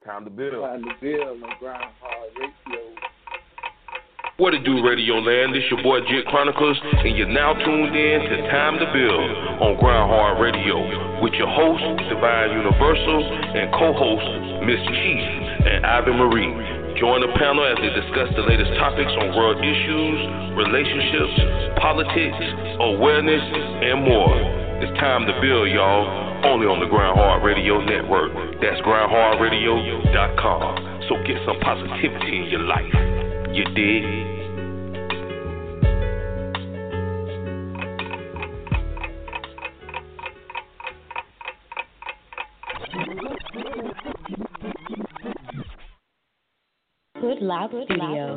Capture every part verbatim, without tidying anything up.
Time to build. Time to build on Groundhog Radio. What it do, Radio Land? This your boy Jit Chronicles, and you're now tuned in to Time to Build on Groundhog Radio with your host, Divine Universal, and co-host, Miss Chief and Ivan Marie. Join the panel as they discuss the latest topics on world issues, relationships, politics, awareness, and more. It's time to build, y'all, only on the Groundhog Radio Network. That's groundhog radio dot com. So get some positivity in your life. You dig? Good Loud Studio.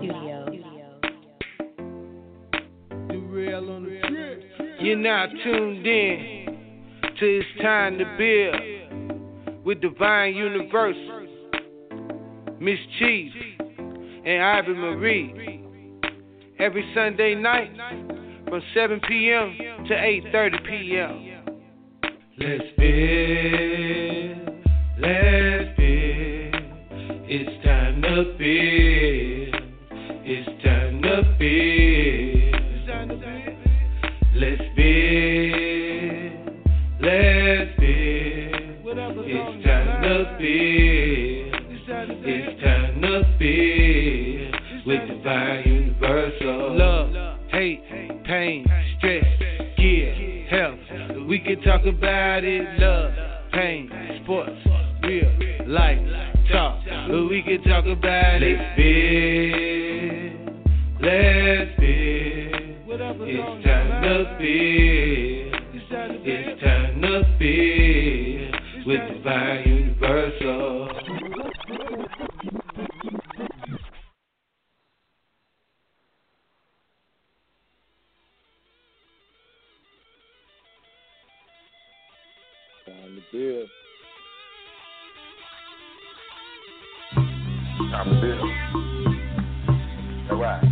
The real on the trip. You're now tuned in to It's Time to Build with Divine Universal, Miss Chief, and Ivan Marie. Every Sunday night from seven p.m. to eight thirty p.m. Let's build, let's build. It's time to build. It's time to build. It's time to build. Let's build. Let's build. It's time to build. It's time to build with Divine Universal. Love, hate, pain, stress, gear, health. We can talk about it. Love, pain, sports, real life. Talk, but we can talk about it. Let's build, let's build. It's time to build. It's time to build with Divine Universal. Time to build. Time to build. All right.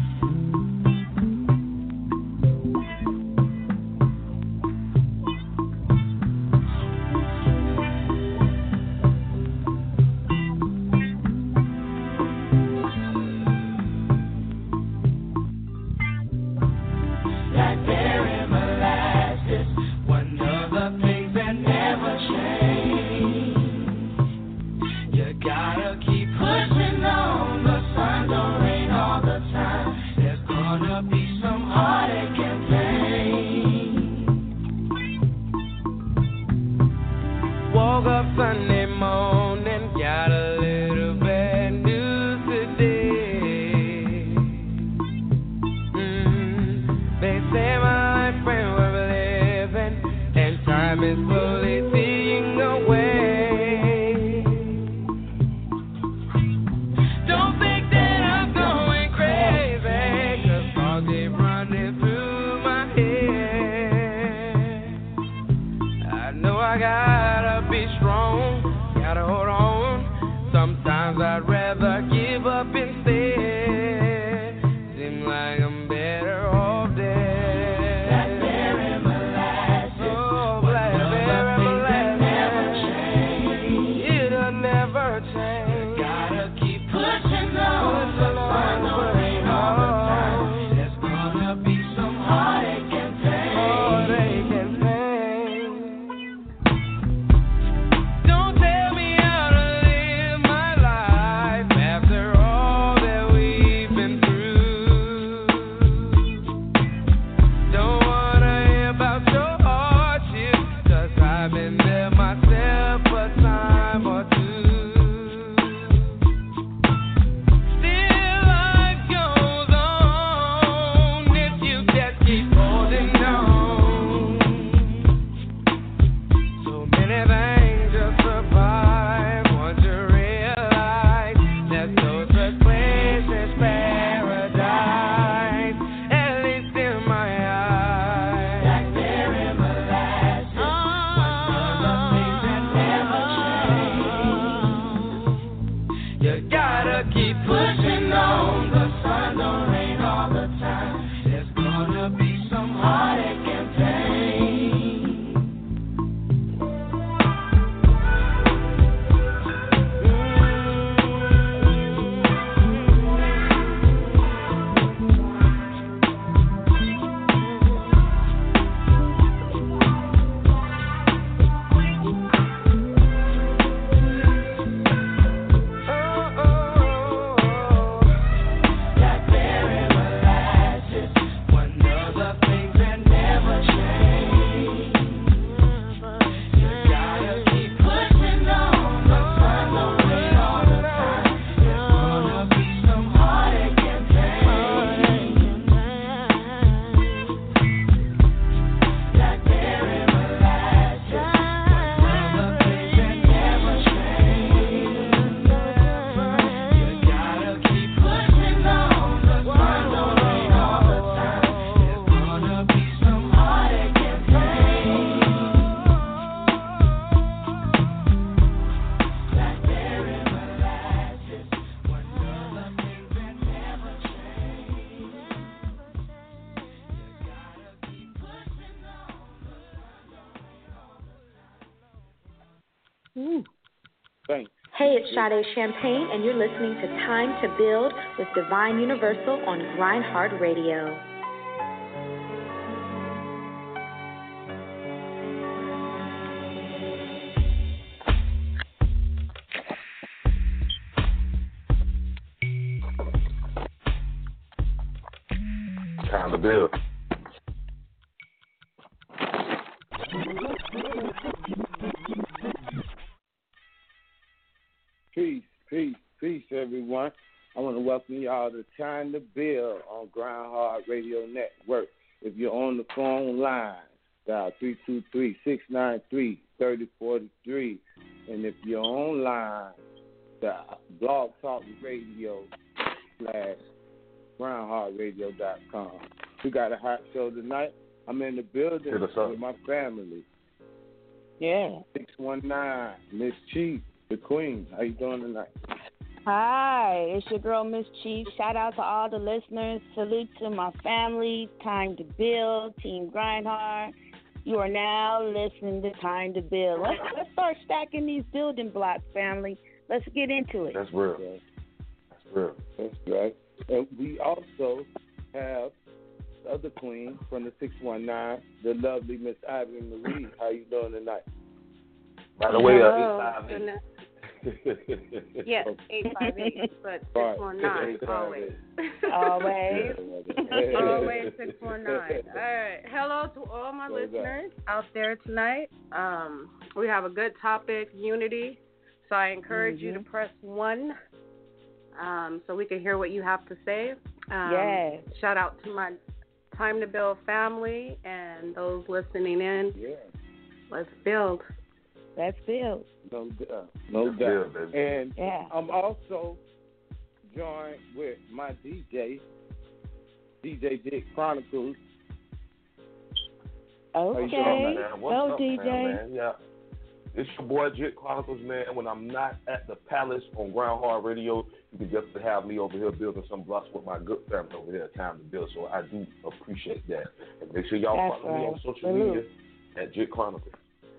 Like they're everlasting, one of the things that never change. You gotta keep pushing on, the sun don't rain all the time. There's gonna be some heartache and pain. Woke up Sunday morning, got a little bad news today. Mm, they say my life ain't worth living, and time is slowly ticking away. Don't think that I'm going crazy, 'cause thoughts keep running through my head. I know I gotta be strong, gotta hold on. Sometimes I'd rather give up instead. Seem like I'm better off dead. Like they're everlasting, Oh, one like of the they're things that never everlasting. change. It'll never change. Gotta keep pushing on, the sun don't rain all the time. There's gonna be some heartache and Oh, pain. they can pain. Don't tell me how to live my life after all that we've been through. Don't wanna hear about your hardship, 'cause I've been there myself a time or two. Still life goes on if you just keep holding on. So many things just survive once you realize there's no such place as paradise, at least in my eyes. Like they're everlasting, one of the things that never change. You gotta keep Pushing on, the sun don't rain all the time. There's gonna be some heartache and pain. Mm. Hey, it's Sade Champagne, and you're listening to Time to Build with Divine Universal on Grindhard Radio. Time to build. Peace, peace, peace, everyone. I want to welcome y'all to Time to Build on Grindhard Radio Network. If you're on the phone line, dial three two three, six nine three, three zero four three. And if you're online, dial Blog Talk Radio slash grindhard radio dot com. We got a hot show tonight. I'm in the building with my family. Yeah. six one nine, Miss Chief, the Queen. How you doing tonight? Hi, it's your girl, Miss Chief. Shout out to all the listeners. Salute to my family. Time to Build, Team Grindhard. You are now listening to Time to Build. Let's, let's start stacking these building blocks, family. Let's get into it. That's real. That's real. That's right. And we also have the other queen from the six one nine, the lovely Miss Ivy Marie. How you doing tonight? By the way, Hello. uh, Yes, eight five eight, but six one nine, always. Always. Always six one nine. All right. Hello to all my listeners out there tonight. Um, we have a good topic, unity. So I encourage mm-hmm. you to press one um, so we can hear what you have to say. Um, yes. Shout out to my Time to Build family and those listening in. Yeah. Let's build. Let's build. No doubt. No Let's doubt. build, and yeah. I'm also joined with my D J, D J Dick Chronicles. Okay. What's Go, up, D J. Man, man? Yeah. It's your boy Jit Chronicles, man. When I'm not at the Palace on Grindhard Radio, you can just have me over here building some blocks with my good family over there. Time to build. So I do appreciate that. And make sure y'all That's follow right. me on social Salute. media at Jit Chronicles.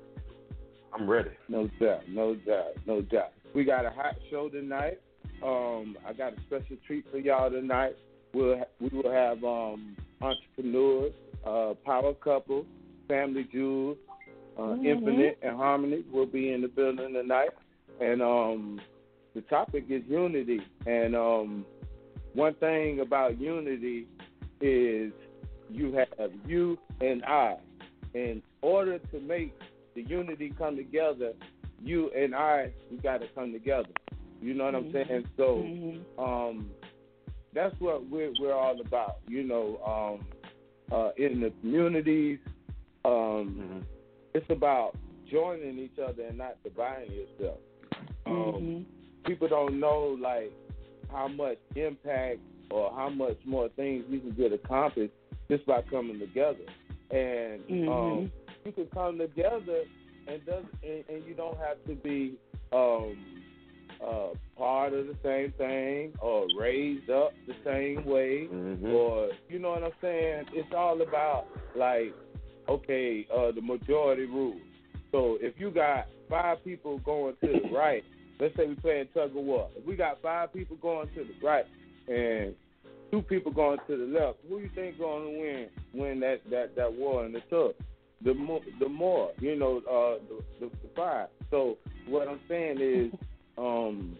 I'm ready. No doubt, no doubt, no doubt. We got a hot show tonight. Um, I got a special treat for y'all tonight. We'll ha- we will have um, entrepreneurs, uh, power couple, family jewels, uh, mm-hmm. Infinite and Harmony will be in the building tonight. And um, the topic is unity. And um, one thing about unity is you have you and I. In order to make the unity come together, you and I, we got to come together. You know what mm-hmm. I'm saying? So mm-hmm. um, that's what we're, we're all about. You know, um, uh, in the communities, um, Mm-hmm. it's about joining each other and not dividing yourself. Um, Mm-hmm. People don't know, like, how much impact or how much more things we can get accomplished just by coming together. And Mm-hmm. um, you can come together and does and, and you don't have to be um, uh, part of the same thing or raised up the same way Mm-hmm. or you know what I'm saying? It's all about like okay, uh, the majority rules. So if you got five people going to the right, let's say we're playing tug of war. If we got five people going to the right and two people going to the left, who you think going to win win that, that, that war in the tug? The more, the more, you know, uh, the, the, the five. So what I'm saying is, um,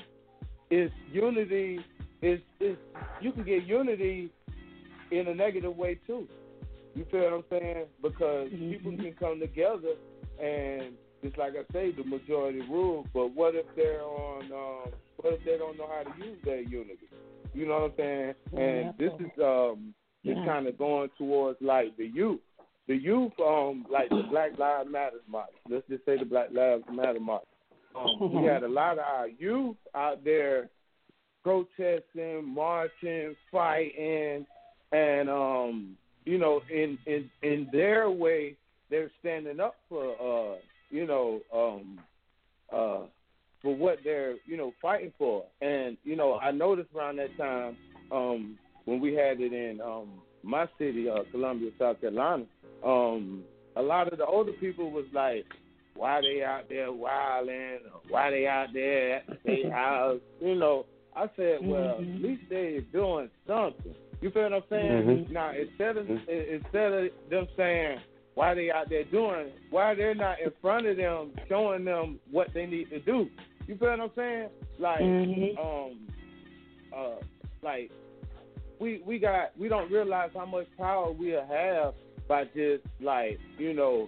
is unity is is you can get unity in a negative way too. You feel what I'm saying? Because mm-hmm. people can come together and it's like I say, the majority rule. But what if they're on? Um, what if they don't know how to use their unity? You know what I'm saying? And yeah. this is um, it's yeah. kind of going towards like the youth. The youth, um, like the Black Lives Matter march. Let's just say the Black Lives Matter march. Um, we had a lot of our youth out there protesting, marching, fighting, and um, you know, in, in in their way, they're standing up for uh, you know, um, uh, for what they're you know fighting for. And you know, I noticed around that time um, when we had it in um, my city, uh, Columbia, South Carolina. Um, a lot of the older people was like, why they out there wilding, why they out there at the state house. You know, I said, well, Mm-hmm. at least they doing something. You feel what I'm saying? Mm-hmm. Now, instead of instead of them saying why they out there doing, why they're not in front of them showing them what they need to do. You feel what I'm saying? Like, Mm-hmm. um, uh, like we we got we don't realize how much power we'll have by just like you know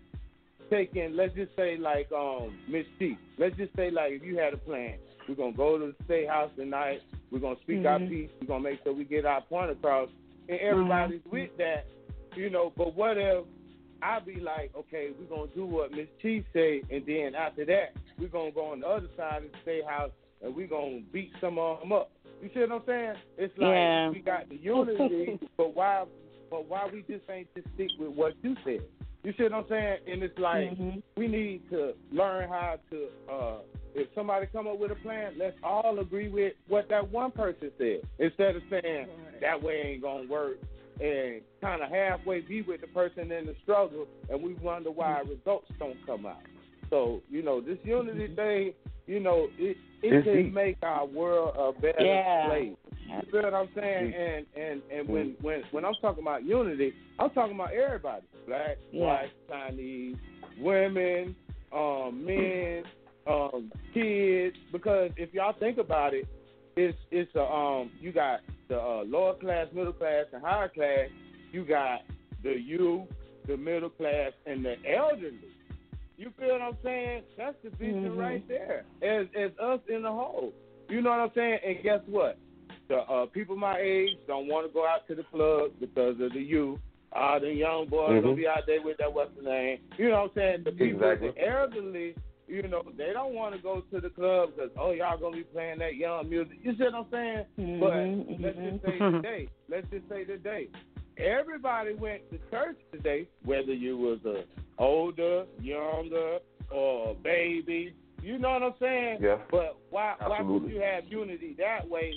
taking. Let's just say like um Miss T. Let's just say like if you had a plan, we're gonna go to the state house tonight. We're gonna speak Mm-hmm. our piece. We're gonna make sure we get our point across, and everybody's Mm-hmm. with that. You know, but what if I be like, okay, we're going to do what Miss Chief say, and then after that, we're going to go on the other side of the state house, and we're going to beat some of them up. You see what I'm saying? It's like Yeah. we got the unity, but why but why we just ain't just stick with what you said? You see what I'm saying? And it's like Mm-hmm. we need to learn how to, uh, if somebody come up with a plan, let's all agree with what that one person said, instead of saying that way ain't going to work. And kind of halfway be with the person in the struggle, and we wonder why results don't come out. So, you know, this unity thing, you know, it it It's can deep. make our world a better Yeah. place. You feel what I'm saying? And and, and when, when, when I'm talking about unity, I'm talking about everybody. Black, Yeah. white, Chinese, women, um, men, um, kids. Because if y'all think about it, it's it's a um you got the uh, lower class, middle class, and higher class. You got the youth, the middle class, and the elderly. You feel what I'm saying? That's the vision Mm-hmm. right there. As as us in the whole. You know what I'm saying? And guess what? The uh, people my age don't want to go out to the club because of the youth. Uh, the young boys Mm-hmm. gonna be out there with that what's the name? You know what I'm saying? The people, Exactly. the elderly. You know, they don't want to go to the club because, oh, y'all going to be playing that young music. You see what I'm saying? Mm-hmm, But let's mm-hmm. just say today, let's just say today, everybody went to church today, whether you was a older, younger, or a baby. You know what I'm saying? Yeah. But why why would Absolutely. you have unity that way,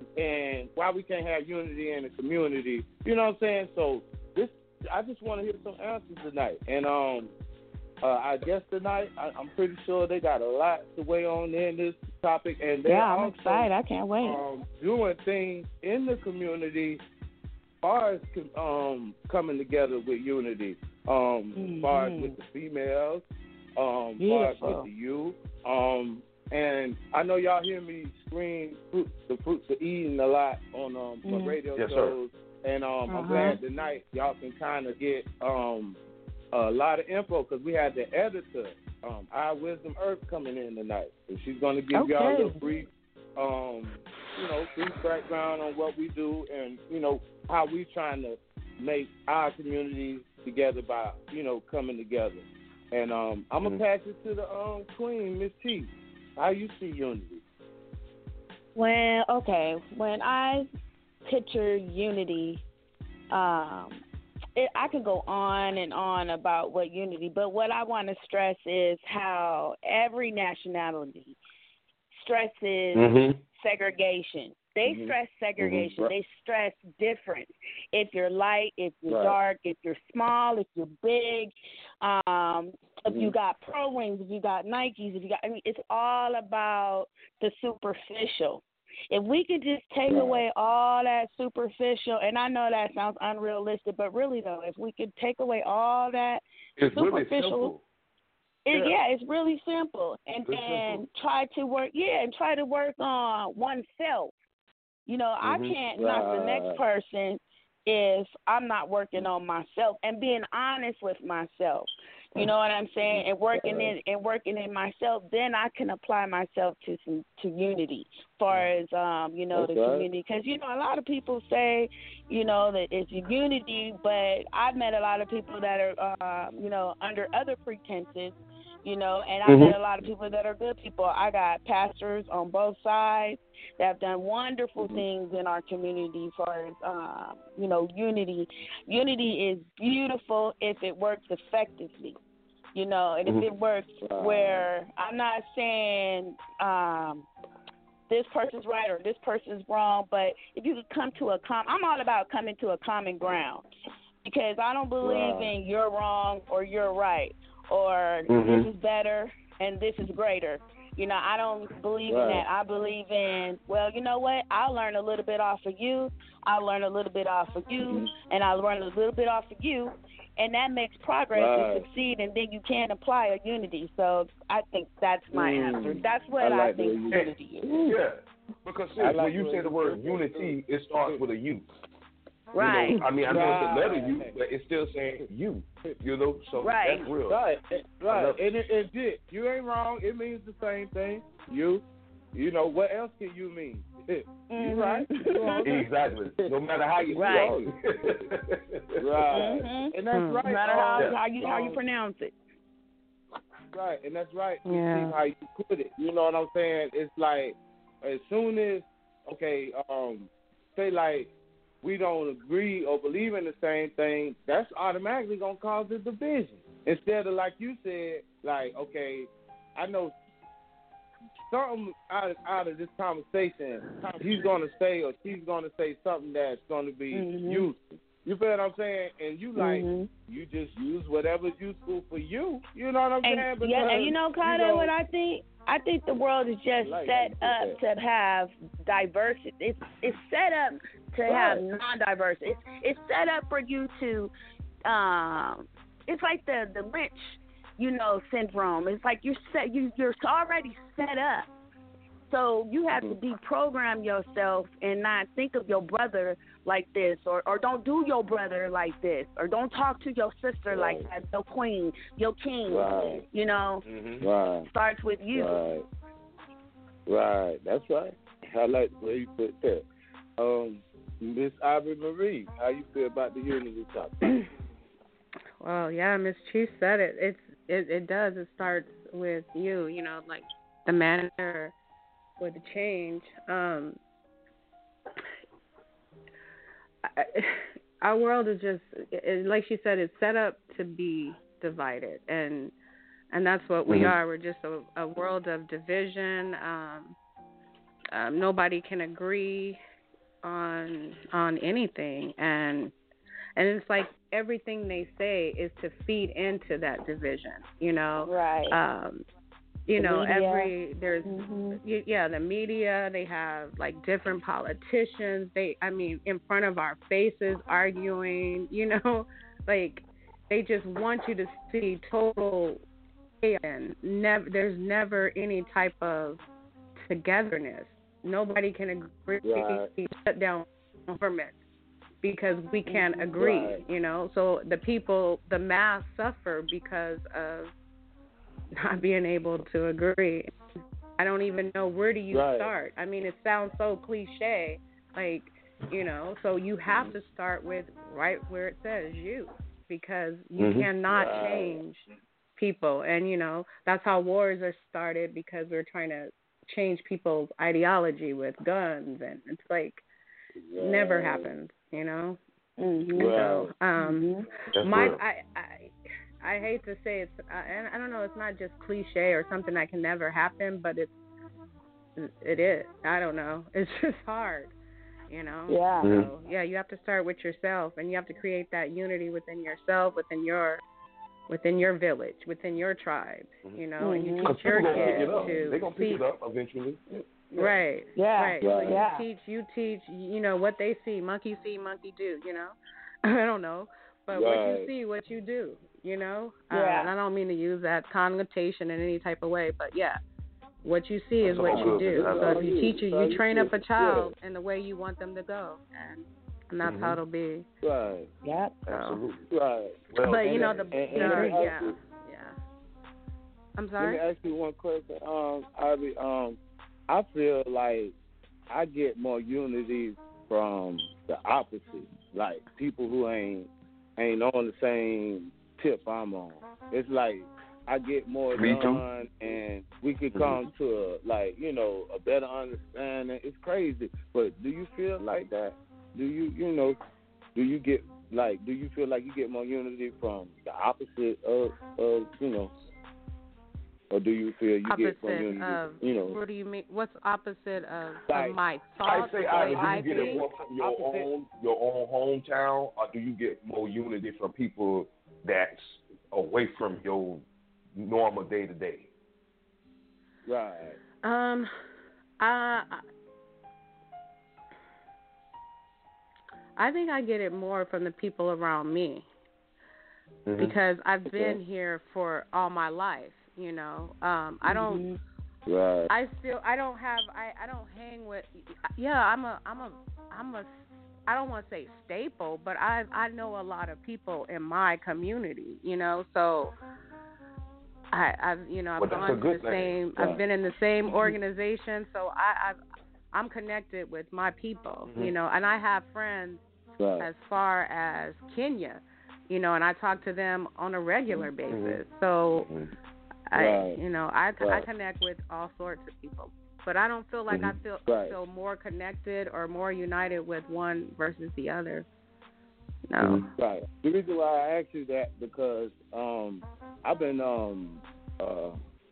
and why we can't have unity in the community? You know what I'm saying? So this, I just want to hear some answers tonight. And um. Uh, I guess tonight, I, I'm pretty sure they got a lot to weigh on in this topic, and they're Yeah, I'm also, excited. I can't wait. Um, doing things in the community, as far as um, coming together with unity, um, Mm-hmm. as far as with the females, um, as far as Beautiful. with the youth, um, and I know y'all hear me scream fruit, the fruits of eating a lot on um, my Mhm. radio Yes, sir. shows, and um, Uh-huh. I'm glad tonight y'all can kind of get um. a lot of info because we had the editor, um, Our Wisdom Earth, coming in tonight. And she's going to give y'all a Okay. little brief, um, you know, brief background on what we do and, you know, how we trying to make our communities together by, you know, coming together. And um, I'm going to Mhm. pass it to the um, queen, Miss T. How you see unity? Well, okay. When I picture unity, um, it, I could go on and on about what unity, but what I want to stress is how every nationality stresses Mm-hmm. segregation. They Mhm. stress segregation. Mhm. They stress difference. If you're light, if you're Right. dark, if you're small, if you're big, um, if you Mhm. got Pro Wings, if you got Nikes, if you got, I mean, it's all about the superficial. If we could just take Right. away all that superficial, and I know that sounds unrealistic, but really though, if we could take away all that It's really superficial, simple. it, Yeah. yeah, it's really simple, and It's and simple. try to work, yeah, and try to work on oneself. You know, I Mhm. can't knock the next Right. person if I'm not working on myself and being honest with myself. You know what I'm saying? And working in and working in myself, then I can apply myself to some to unity, as far as um, you know, That's the right. community. Because you know, a lot of people say, you know, that it's unity, but I've met a lot of people that are, uh, you know, under other pretenses. You know, and I've Mhm. met a lot of people that are good people. I got pastors on both sides that have done wonderful Mhm. things in our community as far as, uh, you know, unity. Unity is beautiful if it works effectively, you know, and Mhm. if it works Right. where I'm not saying um, this person's right or this person's wrong, but if you could come to a com, I'm all about coming to a common ground because I don't believe Right. in you're wrong or you're right. or Mhm. this is better and this is greater. You know, I don't believe in Right. that. I believe in, well, you know what? I'll learn a little bit off of you. I'll learn a little bit off of you, Mhm. and I'll learn a little bit off of you, and that makes progress Right. to succeed, and then you can apply a unity. So I think that's my Mm. answer. That's what I I, like the think way you- unity is. Yeah, because see, I like when you the say way the you word put it. unity, it starts with a U. Right. You know, I mean, I know it's a letter U, Right. but it's still saying you. You know, so Right. that's real. Right, I right, love it. and it, it did. You ain't wrong. It means the same thing. You, you know, what else can you mean? You Mhm. right. You on it. Exactly. No matter how you Right. feel. Right, Mhm. and that's Hmm. right. No matter how, um, how you how you um, pronounce it. Right, and that's right. Yeah. See how you put it. You know what I'm saying? It's like as soon as okay, um, say like we don't agree or believe in the same thing, that's automatically gonna cause a division. Instead of like you said, like okay, I know something out of, out of this conversation, he's gonna say or she's gonna say something that's gonna be Mhm. useful. You feel what I'm saying? And you like Mhm. you just use whatever's useful for you. You know what I'm saying? And, Because, yeah, and you know, Carter, know, what I think? I think the world is just Like, set how you up put to have diversity. It's it's set up to have Right. non-diverse. It's it's set up for you to, um, it's like the the Lynch, you know, syndrome. It's like you're set. You you're already set up. So you have to deprogram yourself and not think of your brother like this, or, or don't do your brother like this, or don't talk to your sister like Right. that, your queen, your king. Right. You know, Mm-hmm. Right. starts with you. Right. Right. That's right. I like the way you put that. Um, Miss Aubrey Marie, how you feel about the unity topic? Well, yeah, Miss Chief said it. It's it, it does. It starts with you. You know, like the manner for the change. Um, I, our world is just, it, like she said, it's set up to be divided, and and that's what we Mhm. are. We're just a, a world of division. Um, um, nobody can agree on on anything, and and it's like everything they say is to feed into that division. You know, Right. um, you The know, media. every there's Mhm. y- yeah, the media, they have like different politicians. They, I mean, in front of our faces arguing. You know, like they just want you to see total chaos, and never there's never any type of togetherness. Nobody can agree Right. to shut down government because we can't agree, Right. you know. So the people, the mass suffer because of not being able to agree. I don't even know where do you Right. start. I mean, it sounds so cliche, like, you know, so you have to start with right where it says you, because you Mhm. cannot Right. change people. And, you know, that's how wars are started, because we're trying to change people's ideology with guns, and it's like never Right. happens, you know. Mhm. So, um, Mhm. That's my real. I, I I hate to say it's, uh, and I don't know, it's not just cliche or something that can never happen, but it's it is. I don't know. It's just hard, you know. Yeah. So yeah, you have to start with yourself, and you have to create that unity within yourself, within your within your village, within your tribe, you know, and you Mhm. teach Because your people gonna pick kids it up. to They're gonna pick speak. it up eventually. Right. Yeah. Right. Right. So you Yeah. teach you teach you know what they see. Monkey see, monkey do, you know. I don't know. But what you Right. see, what you do, you know? Uh, Yeah. and I don't mean to use that connotation in any type of way, but yeah. What you see is That's what all you good. do. That's So all if you good. teach it, That's all you you train do. up a child in the way you want them to go, and and that's Mhm. how it'll be. Right. Yep. So. Absolutely. Right. Well, But you and- know the, and- and the let me ask yeah you- yeah. I'm Let sorry. me ask you one question, um, Ivy. Um, I feel like I get more unity from the opposite, like people who ain't ain't on the same tip I'm on. It's like I get more Me too. done, and we could come to a, like you know a better understanding. It's crazy, but do you feel like that? Do you you know do you get like do you feel like you get more unity from the opposite of of you know? Or do you feel you get from Opposite unity? of You know, what do you mean? What's opposite of, Like, of my I thoughts? say the either way do I you get it think? more from your Opposite. own your own hometown, or do you get more unity from people that's away from your normal day to day? Right. Um, I I think I get it more from the people around me Mm-hmm. because I've Okay. been here for all my life. You know, um, I don't. Right. I still. I don't have. I. I don't hang with. Yeah, I'm a. I'm a. I'm a. I don't want to say staple, but I. I know a lot of people in my community. You know, so. I, I've, you know, I've Well, that's gone a to good the thing. same. Right. I've been in the same organization, so I, I've, I'm connected with my people, Mhm. you know, and I have friends Right. as far as Kenya, you know, and I talk to them on a regular Mhm. basis. So, Mhm. I, Right. you know, I, I Right. connect with all sorts of people, but I don't feel like Mhm. I feel Right. feel more connected or more united with one versus the other. No. Mhm. Right. The reason why I asked you that because um, I've been um, uh,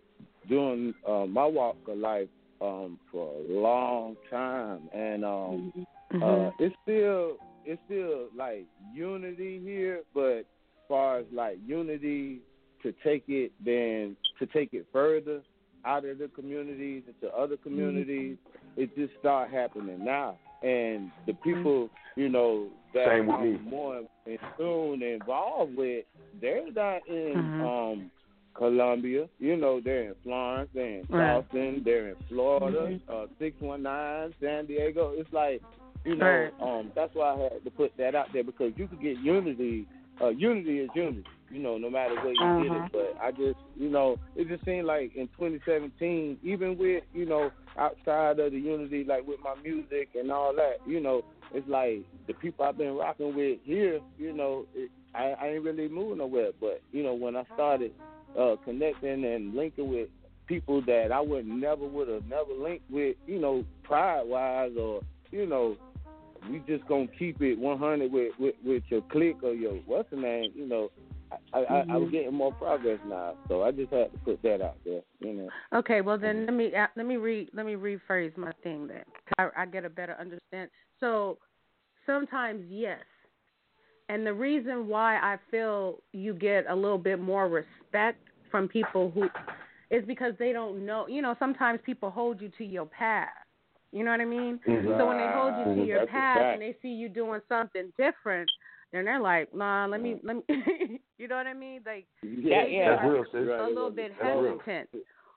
doing uh, my walk of life um, for a long time, and um, Mhm. uh, it's still it's still like unity here, but as far as like unity to take it then to take it further out of the communities into other communities, it just start happening now. And the people, you know, that Same with I'm me. more in tune involved with, they're not in Mhm. um Columbia, you know, they're in Florence, they're in Right. Charleston, they're in Florida, Mhm. uh six one nine, San Diego. It's like, you know, Right. um that's why I had to put that out there because you could get unity. Uh unity is unity, you know, no matter where you get Uh-huh. it. But I just, you know, it just seemed like in twenty seventeen, even with, you know, outside of the unity, like with my music and all that, you know, it's like the people I've been rocking with here, you know, it, I, I ain't really moving nowhere. But, you know, when I started uh, connecting and linking with people that I would never would have never linked with, you know, pride-wise or, you know, we just going to keep it one hundred with, with, with your clique or your what's the name, you know, I, I, Mhm. I, I'm getting more progress now. So I just had to put that out there, you know. Okay, well then let me uh, let me re let me rephrase my thing then. I, I get a better understand. So sometimes yes, and the reason why I feel you get a little bit more respect from people who is because they don't know. You know, sometimes people hold you to your past. You know what I mean? Mhm. So when they hold you to Right. your That's a past fact. and they see you doing something different, then they're like, nah, let me let me. You know what I mean? Like Yeah, they yeah. That's real, sis. Right. a little bit That's real. hesitant.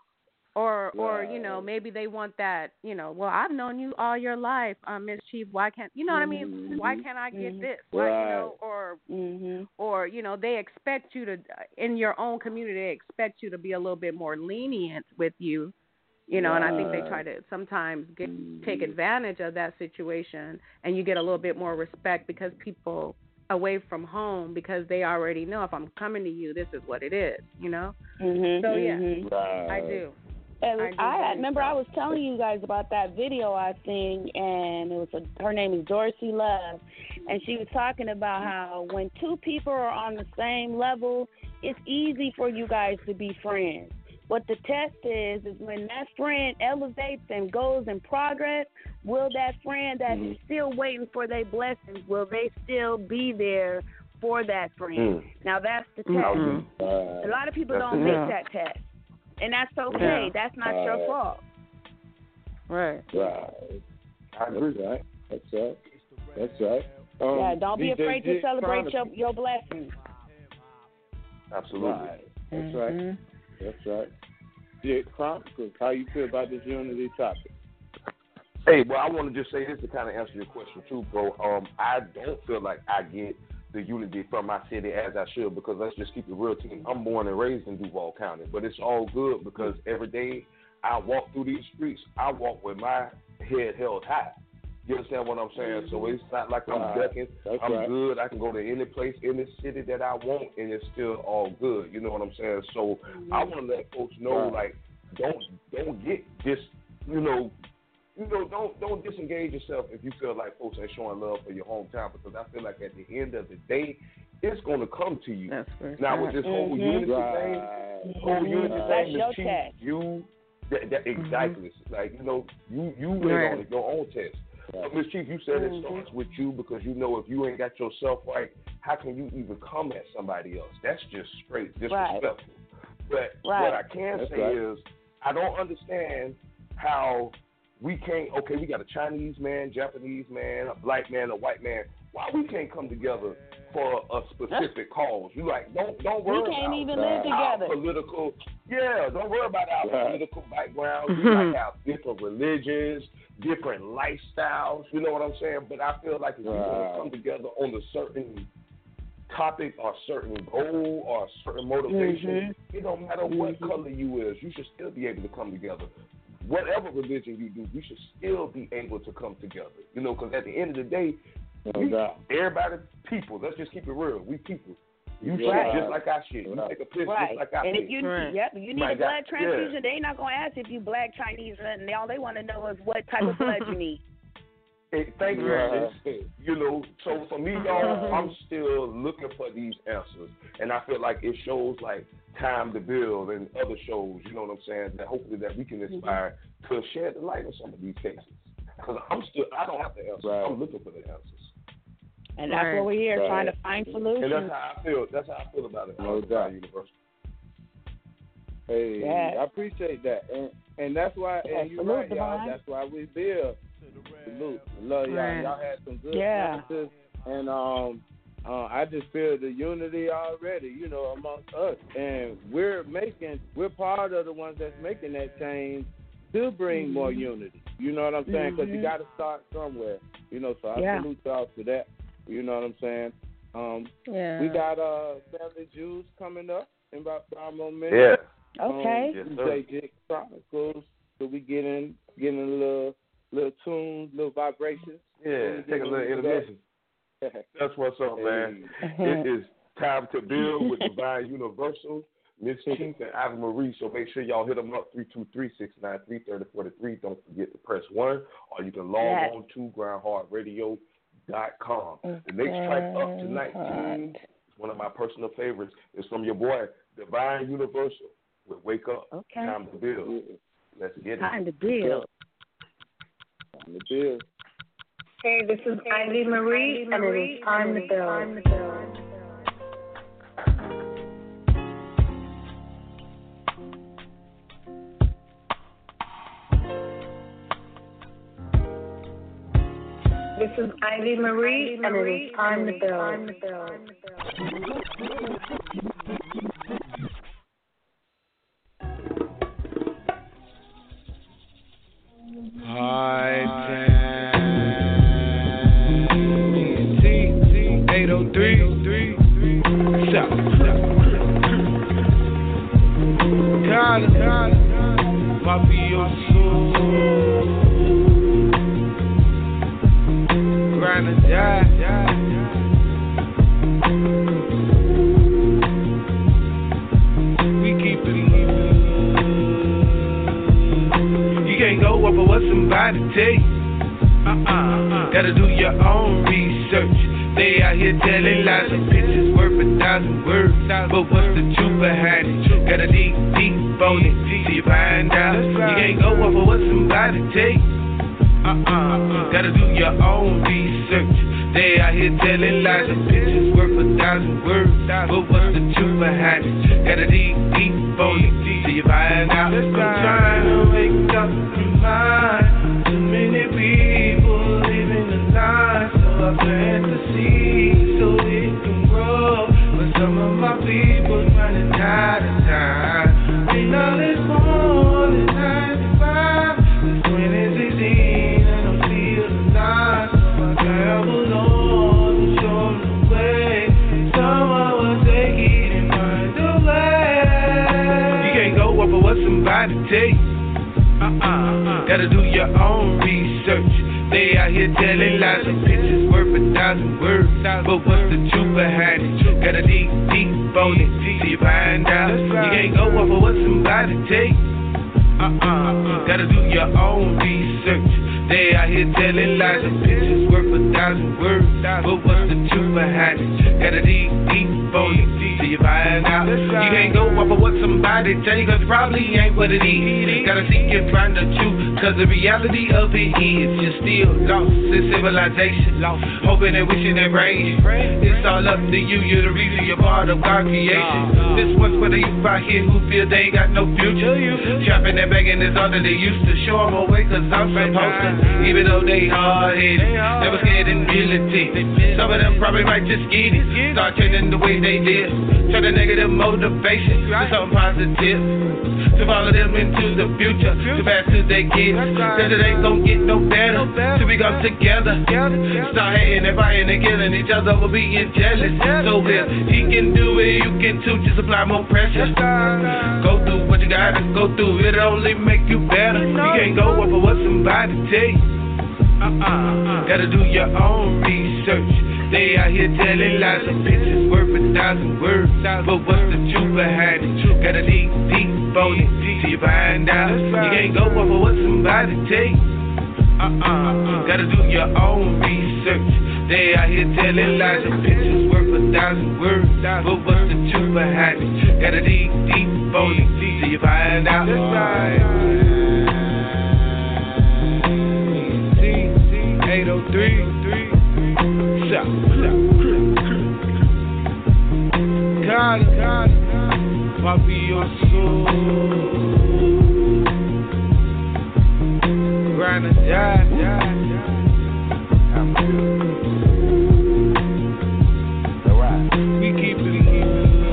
Or, or you know, Right. maybe they want that. You know, well, I've known you all your life, um, Miss Chief. Why can't you know what I mean? Mhm. Why can't I get Mhm. this? Why, you know, Right. or, Mhm. or you know, they expect you to in your own community. They expect you to be a little bit more lenient with you. You know, and I think they try to sometimes get take advantage of that situation, and you get a little bit more respect because people away from home because they already know if I'm coming to you, this is what it is. You know. Mhm. So, yeah. Mhm. Right. I do. And I do I, believe remember so. I was telling you guys about that video I seen, and it was a, her name is Dorsey Love, and she was talking about how when two people are on the same level, it's easy for you guys to be friends. What the test is is when that friend elevates and goes in progress, will that friend that is still waiting for their blessings, will they still be there for that friend? Mm. Now that's the test. Mhm. Right. A lot of people That's don't the make test. that test. And that's okay. Yeah. That's not your Right. fault. Right. Right. I agree. That's right. That's right. That's right. Um, Yeah, don't be D J afraid to Jit celebrate your, Chronicles. your blessings. Absolutely. Right. That's Mm-hmm. right. That's right. Jit Chronicles, how you feel about this unity topic? Hey, well, I want to just say this to kind of answer your question too, bro. Um, I don't feel like I get the unity from my city as I should because let's just keep it real, team. I'm born and raised in Duval County, but it's all good because every day I walk through these streets, I walk with my head held high. You understand what I'm saying? So it's not like I'm Right. ducking. That's I'm right. good. I can go to any place, any city that I want, and it's still all good. You know what I'm saying? So I want to let folks know, Right. like, don't don't get dis, you know, you know, don't don't disengage yourself if you feel like folks ain't showing love for your hometown because I feel like at the end of the day, it's going to come to you. That's for Now sure. with this whole Mhm. unity thing, Right. whole Mhm. unity That's thing, your Miss Chief, test. you that, that exactly like you know you you went Right. on your own test. Right. So Miss Chief, you said Mhm. it starts with you because you know if you ain't got yourself right, how can you even come at somebody else? That's just straight disrespectful. But right. what I can That's say right. is I don't understand how we can't, okay, we got a Chinese man, Japanese man, a black man, a white man. Why we can't come together for a specific cause? You like, don't don't worry we can't about even our live together. political, yeah, don't worry about our Right. political backgrounds. We might have different religions, different lifestyles, you know what I'm saying? But I feel like if we want Right. to come together on a certain topic or certain goal or certain motivation, Mm-hmm. it don't matter what Mm-hmm. color you is, you should still be able to come together. Whatever religion you do, you should still be able to come together. You know, because at the end of the day, No we, doubt. everybody people. Let's just keep it real. We people. You Right. shit just like I shit. You Right. take a piss Right. just like I And piss. if you Right. yep, you need My a blood God. transfusion, Yeah. they ain't not gonna ask if you black, Chinese, and all they want to know is what type of blood you need. Hey, thank you. Right. sis. You know, so for me, y'all, I'm still looking for these answers, and I feel like it shows like Time to Build and other shows. You know what I'm saying? That hopefully that we can inspire to shed the light on some of these cases. Because I'm still, I don't have the answers. Right. I'm looking for the answers, And that's Right. what we're here Right. trying to find and solutions. that's how I feel. That's how I feel about it. No doubt. University. Hey, Yeah. I appreciate that, and and that's why, Yeah, and you're salute, right, y'all. Divine. That's why we build. Salute, love y'all. Right. Y'all had some good Yeah. answers, and um, uh, I just feel the unity already, you know, amongst us, and we're making, we're part of the ones that's making that change to bring Mm-hmm. more unity. You know what I'm saying? Because Mhm. you got to start somewhere, you know. So I Yeah. salute y'all for that. You know what I'm saying? Um, Yeah. we got uh Family Jewels coming up in about five more minutes. Yeah. Okay. Yes, Um, sir. D J Jig Chronicles, so we get in, getting a little, little tunes, little vibrations. Yeah. Take a little intermission. That's what's up, man. It is Time to Build with Divine Universal, Miss Chief and Ivy Marie. So make sure y'all hit them up, three two three, six nine three, three zero four three. Don't forget to press one, or you can log Yes. Mm-hmm. on to grind hard radio dot com. The next track up tonight, team, one of my personal favorites, is from your boy, Divine Universal, with Wake Up, Okay. Time to Build. Let's get it. Time to build. Time to build. Hey, this is Ivy Marie, and it is time to build. This is Ivy Marie, and it is time to build. High time. T eight oh three. South. Carter. Mafioso. Grind or die. We keep it moving. You can't go up for what somebody tell you. Uh-uh. Gotta do your own research. They out here telling lies and pictures worth a thousand words. But what's the truth behind it? Gotta dig deep on it till you find out. You can't go up for what somebody tell you. Uh-uh. Gotta do your own research. They out here telling lies and pictures worth a thousand words. But what's the truth behind it? Gotta dig deep on it till you find out. I'm trying to wake up your mind. Too many people living the lie, so I plant the seed so it can grow. But some of my people running out of time. We know there's more than ninety-five. It's twenty sixteen and I'm still alive. So I traveled on to show them the way. Someone will take it and find a way. You can't go up for what somebody tell you. Uh-uh. Gotta do your own research. They out here telling lies and pictures worth a thousand words. But what's the truth behind it? Gotta dig deep on it till you find out. You can't go off of what somebody tell you. Uh-uh. Gotta do your own research. They out here telling lies, a picture's worth a thousand words. But what's the truth behind it? Got a deep, deep bone, till you find out. You can't go off of what somebody tell you, cause probably ain't what it is. Gotta seek and find the truth, cause the reality of it is you're still lost in civilization. Hoping and wishing and praying. It's all up to you, you're the reason you're part of God's creation. This one's for the youth out here who feel they ain't got no future. Trapping and begging is all that they used to. Show them away cause I'm supposed to. Even though they hard-headed, never scared in reality. Some of them probably might just get it. Start changing the way they live. Turn the negative motivation to something positive. To follow them into the future. Too fast to they kids. Cause it ain't gon' get no better till we come together. Start hating and fighting and killing each other for being jealous. So if he can do it, you can too. Just apply more pressure. Go through what you gotta go through. It'll only make you better. You can't go up for what somebody tell you. Uh-uh. Gotta do your own research. They out here telling lies, a picture's worth a thousand words. But what's the truth behind it? Gotta dig deep on it till you find out. You can't go off of what somebody tell you. Uh-uh. Gotta do your own research. They out here telling lies, a picture's worth a thousand words. But what's the truth behind it? Gotta dig deep on it till you find out. eight oh three Shop, God, God, mafioso, grind and die, die, die. We keep it here.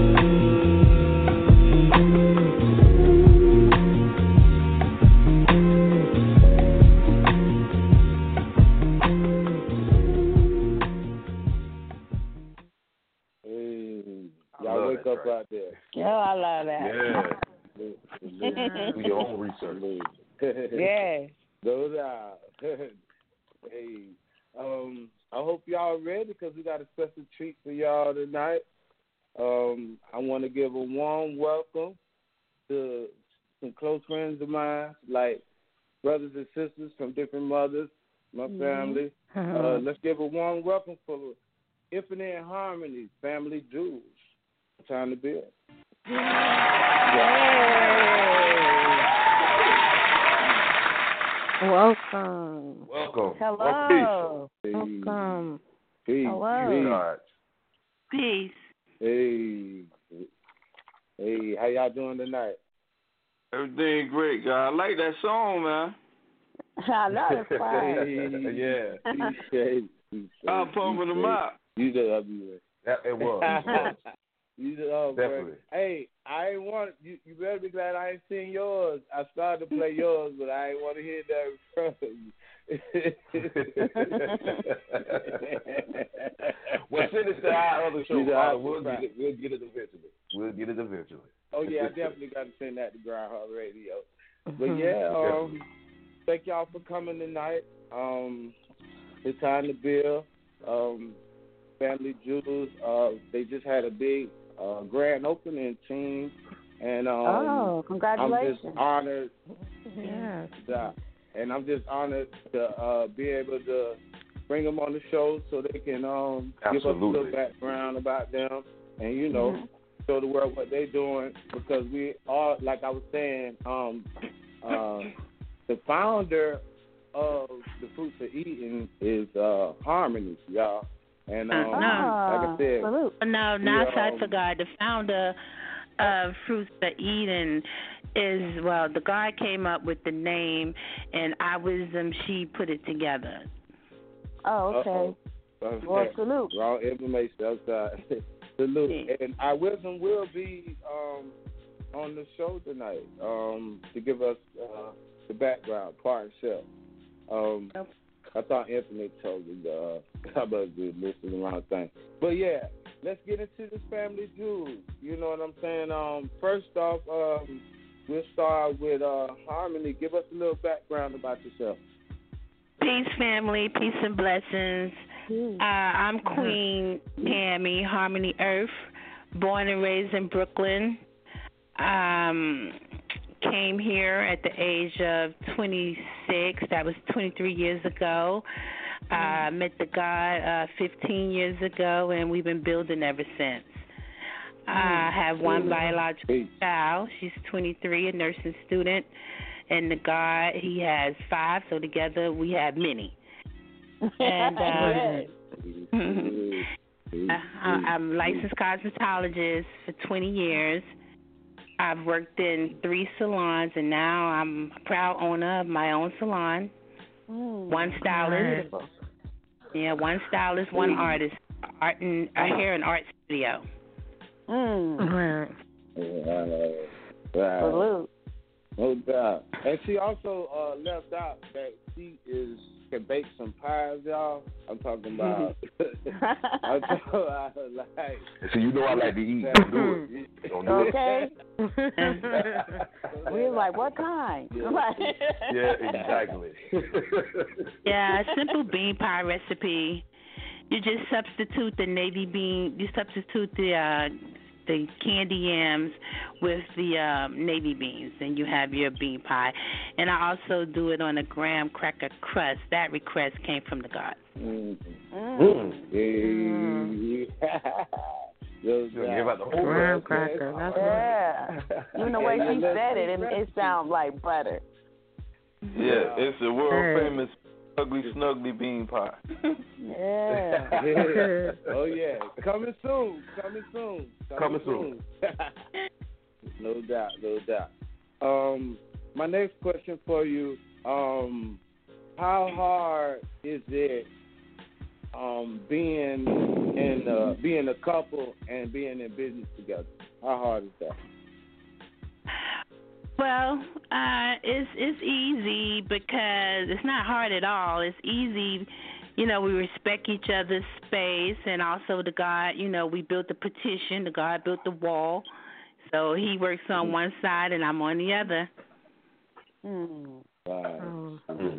Y'all wake up out there. Yeah, I love that. Yeah. Do your own research. Yeah. Those are. Hey, um, I hope y'all ready because we got a special treat for y'all tonight. Um, I want to give a warm welcome to some close friends of mine, like brothers and sisters from different mothers, my Mm-hmm. family. Uh-huh. Uh, let's give a warm welcome for Infinite Harmony, Family Jewels. Time to build. Welcome. Welcome. Hello. Peace. Welcome. Peace. Hello. Peace. Peace. Hey. Hey, how y'all doing tonight? Everything great, God. I like that song, man. I know it's fine. Yeah. Appreciate it. I'm pumping them out. You the W. That it was. You the uh, Definitely. Hey, I ain't want you. You better be glad I ain't seen yours. I started to play yours, but I ain't want to hear that from you. Well, send it to our other show. You the Father. opposite We'll side. get it. We'll get it eventually. We'll get it eventually. Oh yeah, I definitely got to send that to Groundhog Radio. But yeah, um, thank y'all for coming tonight. Um, it's time to build. Um, Family Jewels. Uh, they just had a big uh, grand opening team, and um, Oh, congratulations. I'm just honored. Yes. Yeah, and I'm just honored to uh, be able to bring them on the show so they can um, give us a Absolutely. little background about them, and you know, Mhm. show the world what they're doing, because we are, like I was saying, um, uh, the founder of the Fruits of Eden is uh, Harmony, y'all. And um, Oh, like I said, salute. No, we, not um, I forgot. The founder of Fruits of Eden is, well, the guy came up with the name, and I Wisdom, she put it together. Oh, okay. Uh-oh. Well, salute. Wrong information. I'm sorry. Salute. And I Wisdom will be um, on the show tonight um, to give us uh, the background, part itself. Um, I thought Anthony told me the uh, I must be listening around thing. But yeah, let's get into this Family Jewels. You know what I'm saying? Um, first off, um, we'll start with uh, Harmony. Give us a little background about yourself. Peace, family. Peace and blessings. Uh, I'm Queen Tammy, Harmony Earth, born and raised in Brooklyn. Um, came here at the age of twenty-six. That was twenty-three years ago. I uh, met the guy uh, fifteen years ago, and we've been building ever since. I have one biological child. She's twenty-three, a nursing student. And the guy, he has five, so together we have many. And uh, I, I'm a licensed cosmetologist for twenty years. I've worked in three salons, and now I'm a proud owner of my own salon. Mm, one stylist. Beautiful. Yeah, one stylist, one mm. artist. Art and uh, hair and art studio. Mm. Right. Right. Salute. No doubt. And she also uh, left out that she is can bake some pies, y'all. I'm talking about. I'm talking about like. So you know I like to eat. Don't do it. Don't do okay. We was like, what kind? Yeah, yeah exactly. Yeah, a simple bean pie recipe. You just substitute the navy bean. You substitute the uh, the candy yams with the um, navy beans, and you have your bean pie. And I also do it on a graham cracker crust. That request came from the gods. Mm. Mm. Mm. Mm. Graham cracker. That's yeah. Even the way she said it, it, it sounds like butter. Yeah, it's a world famous ugly snuggly bean pie. Yeah. Yeah. Oh yeah. Coming soon. Coming soon. Coming, Coming soon. soon. No doubt. No doubt. Um, my next question for you: um, how hard is it um, being in uh, being a couple and being in business together? How hard is that? Well, uh, it's it's easy because it's not hard at all. It's easy, you know. We respect each other's space, and also the God, you know, we built the petition. The God built the wall, so He works on one side and I'm on the other. Mm. Wow. Mm.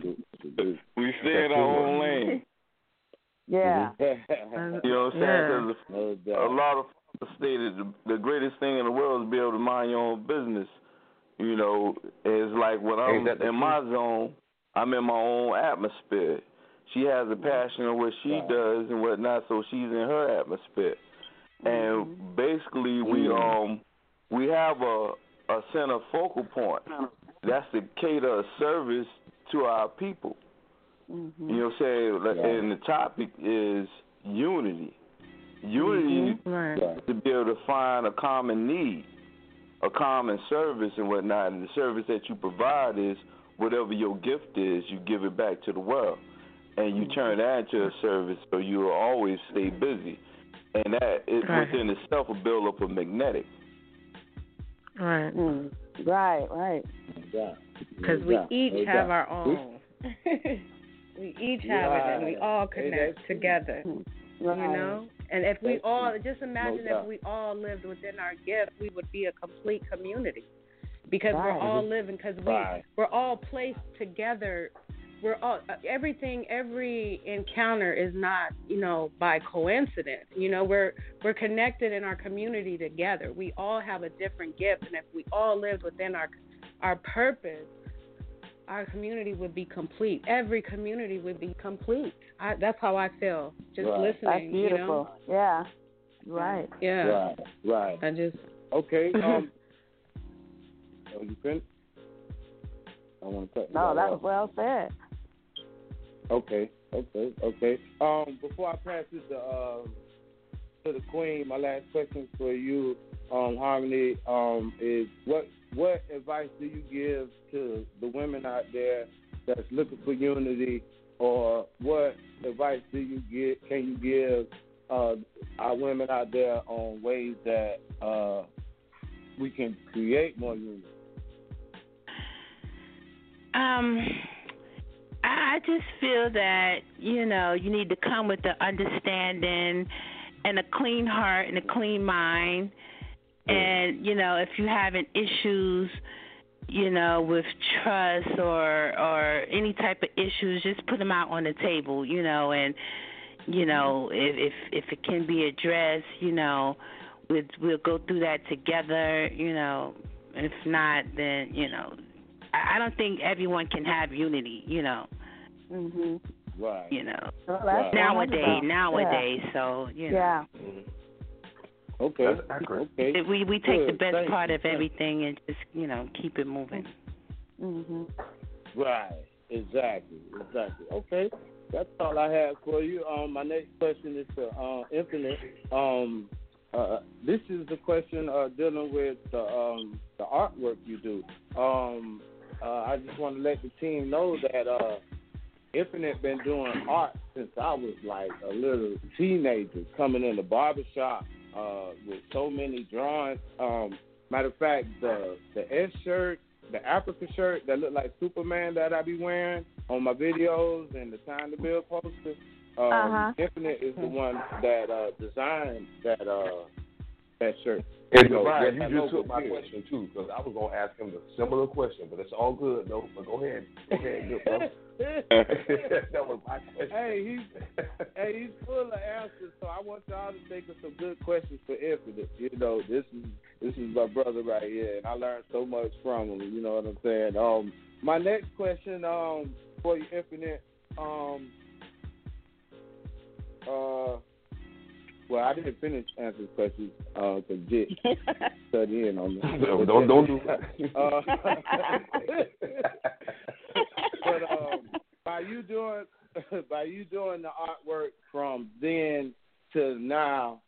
We stay in our own lane. Yeah. You know what I'm saying? No a, a lot of people stated the, the greatest thing in the world is to be able to mind your own business. You know, it's like when I'm in my zone, I'm in my own atmosphere. She has a passion of what she does and whatnot, so she's in her atmosphere. And mm-hmm. basically, we um we have a a center focal point. That's to cater a service to our people. Mm-hmm. You know what I'm saying? Yeah. And the topic is unity. Unity mm-hmm. right. to be able to find a common need, a common service and whatnot. And the service that you provide is whatever your gift is, you give it back to the world. And you turn that into a service so you will always stay busy. And that is right. within itself a build up of magnetic. Right. Mm. Right, right. Because we each have our own. We each have it, and we all connect together. Right. You know? And if we all, just imagine if we all lived within our gift, we would be a complete community. Because right. we're all living, because we, right. we're all placed together. We're all, everything, every encounter is not, you know, by coincidence. You know, we're we're connected in our community together. We all have a different gift, and if we all lived within our our purpose, our community would be complete. Every community would be complete. I, that's how I feel. Just right. listening. That's beautiful. You know? Yeah. Right. Yeah. Right. Right. I just okay. Um. oh, you finished? I want to. No, that was well said. Okay. Okay. Okay. Um. Before I pass it to uh, to the Queen, my last question for you, um, Harmony, um, is what what advice do you give to the women out there that's looking for unity, or what advice do you give? Can you give uh, our women out there on ways that uh, we can create more unity? Um, I just feel that, you know, you need to come with the understanding and a clean heart and a clean mind. And, you know, if you're having issues, you know, with trust or or any type of issues, just put them out on the table, you know, and, you know, if if, if it can be addressed, you know, we'll, we'll go through that together, you know, If not, then you know, I, I don't think everyone can have unity. You know. Mhm. Right. You know. Well, that's nowadays, nowadays. Yeah. So you know. Yeah. Mm-hmm. Okay. Okay. We we take Good. the best Thank part you. of everything and just you know keep it moving. Mhm. Right. Exactly. Exactly. Okay. That's all I have for you. Um, my next question is to uh, Infinite. Um, uh, this is the question uh, dealing with the um, the artwork you do. Um, uh, I just want to let the team know that uh, Infinite been doing art since I was like a little teenager, coming in the barbershop uh, with so many drawings. Um, matter of fact, the the S shirt, the Africa shirt that looked like Superman that I be wearing on my videos and the Time to Build poster. Um, Uh-huh. Infinite is the one that uh, designed that uh, that shirt. And You know, Divine, with that you just logo took my here. question too, because I was gonna ask him the similar question, but it's all good though. But go ahead, go ahead, good bro. That was my question. Hey, he's hey, he's full of answers. So I want y'all to think of some good questions for Infinite. You know, this is this is my brother right here, and I learned so much from him. You know what I'm saying? Um, my next question, um, for you, Infinite, um, uh. Well, I didn't finish answering questions because uh, Jit studied in on me. No, don't don't do that. Uh, but um, by you doing by you doing the artwork from then to now,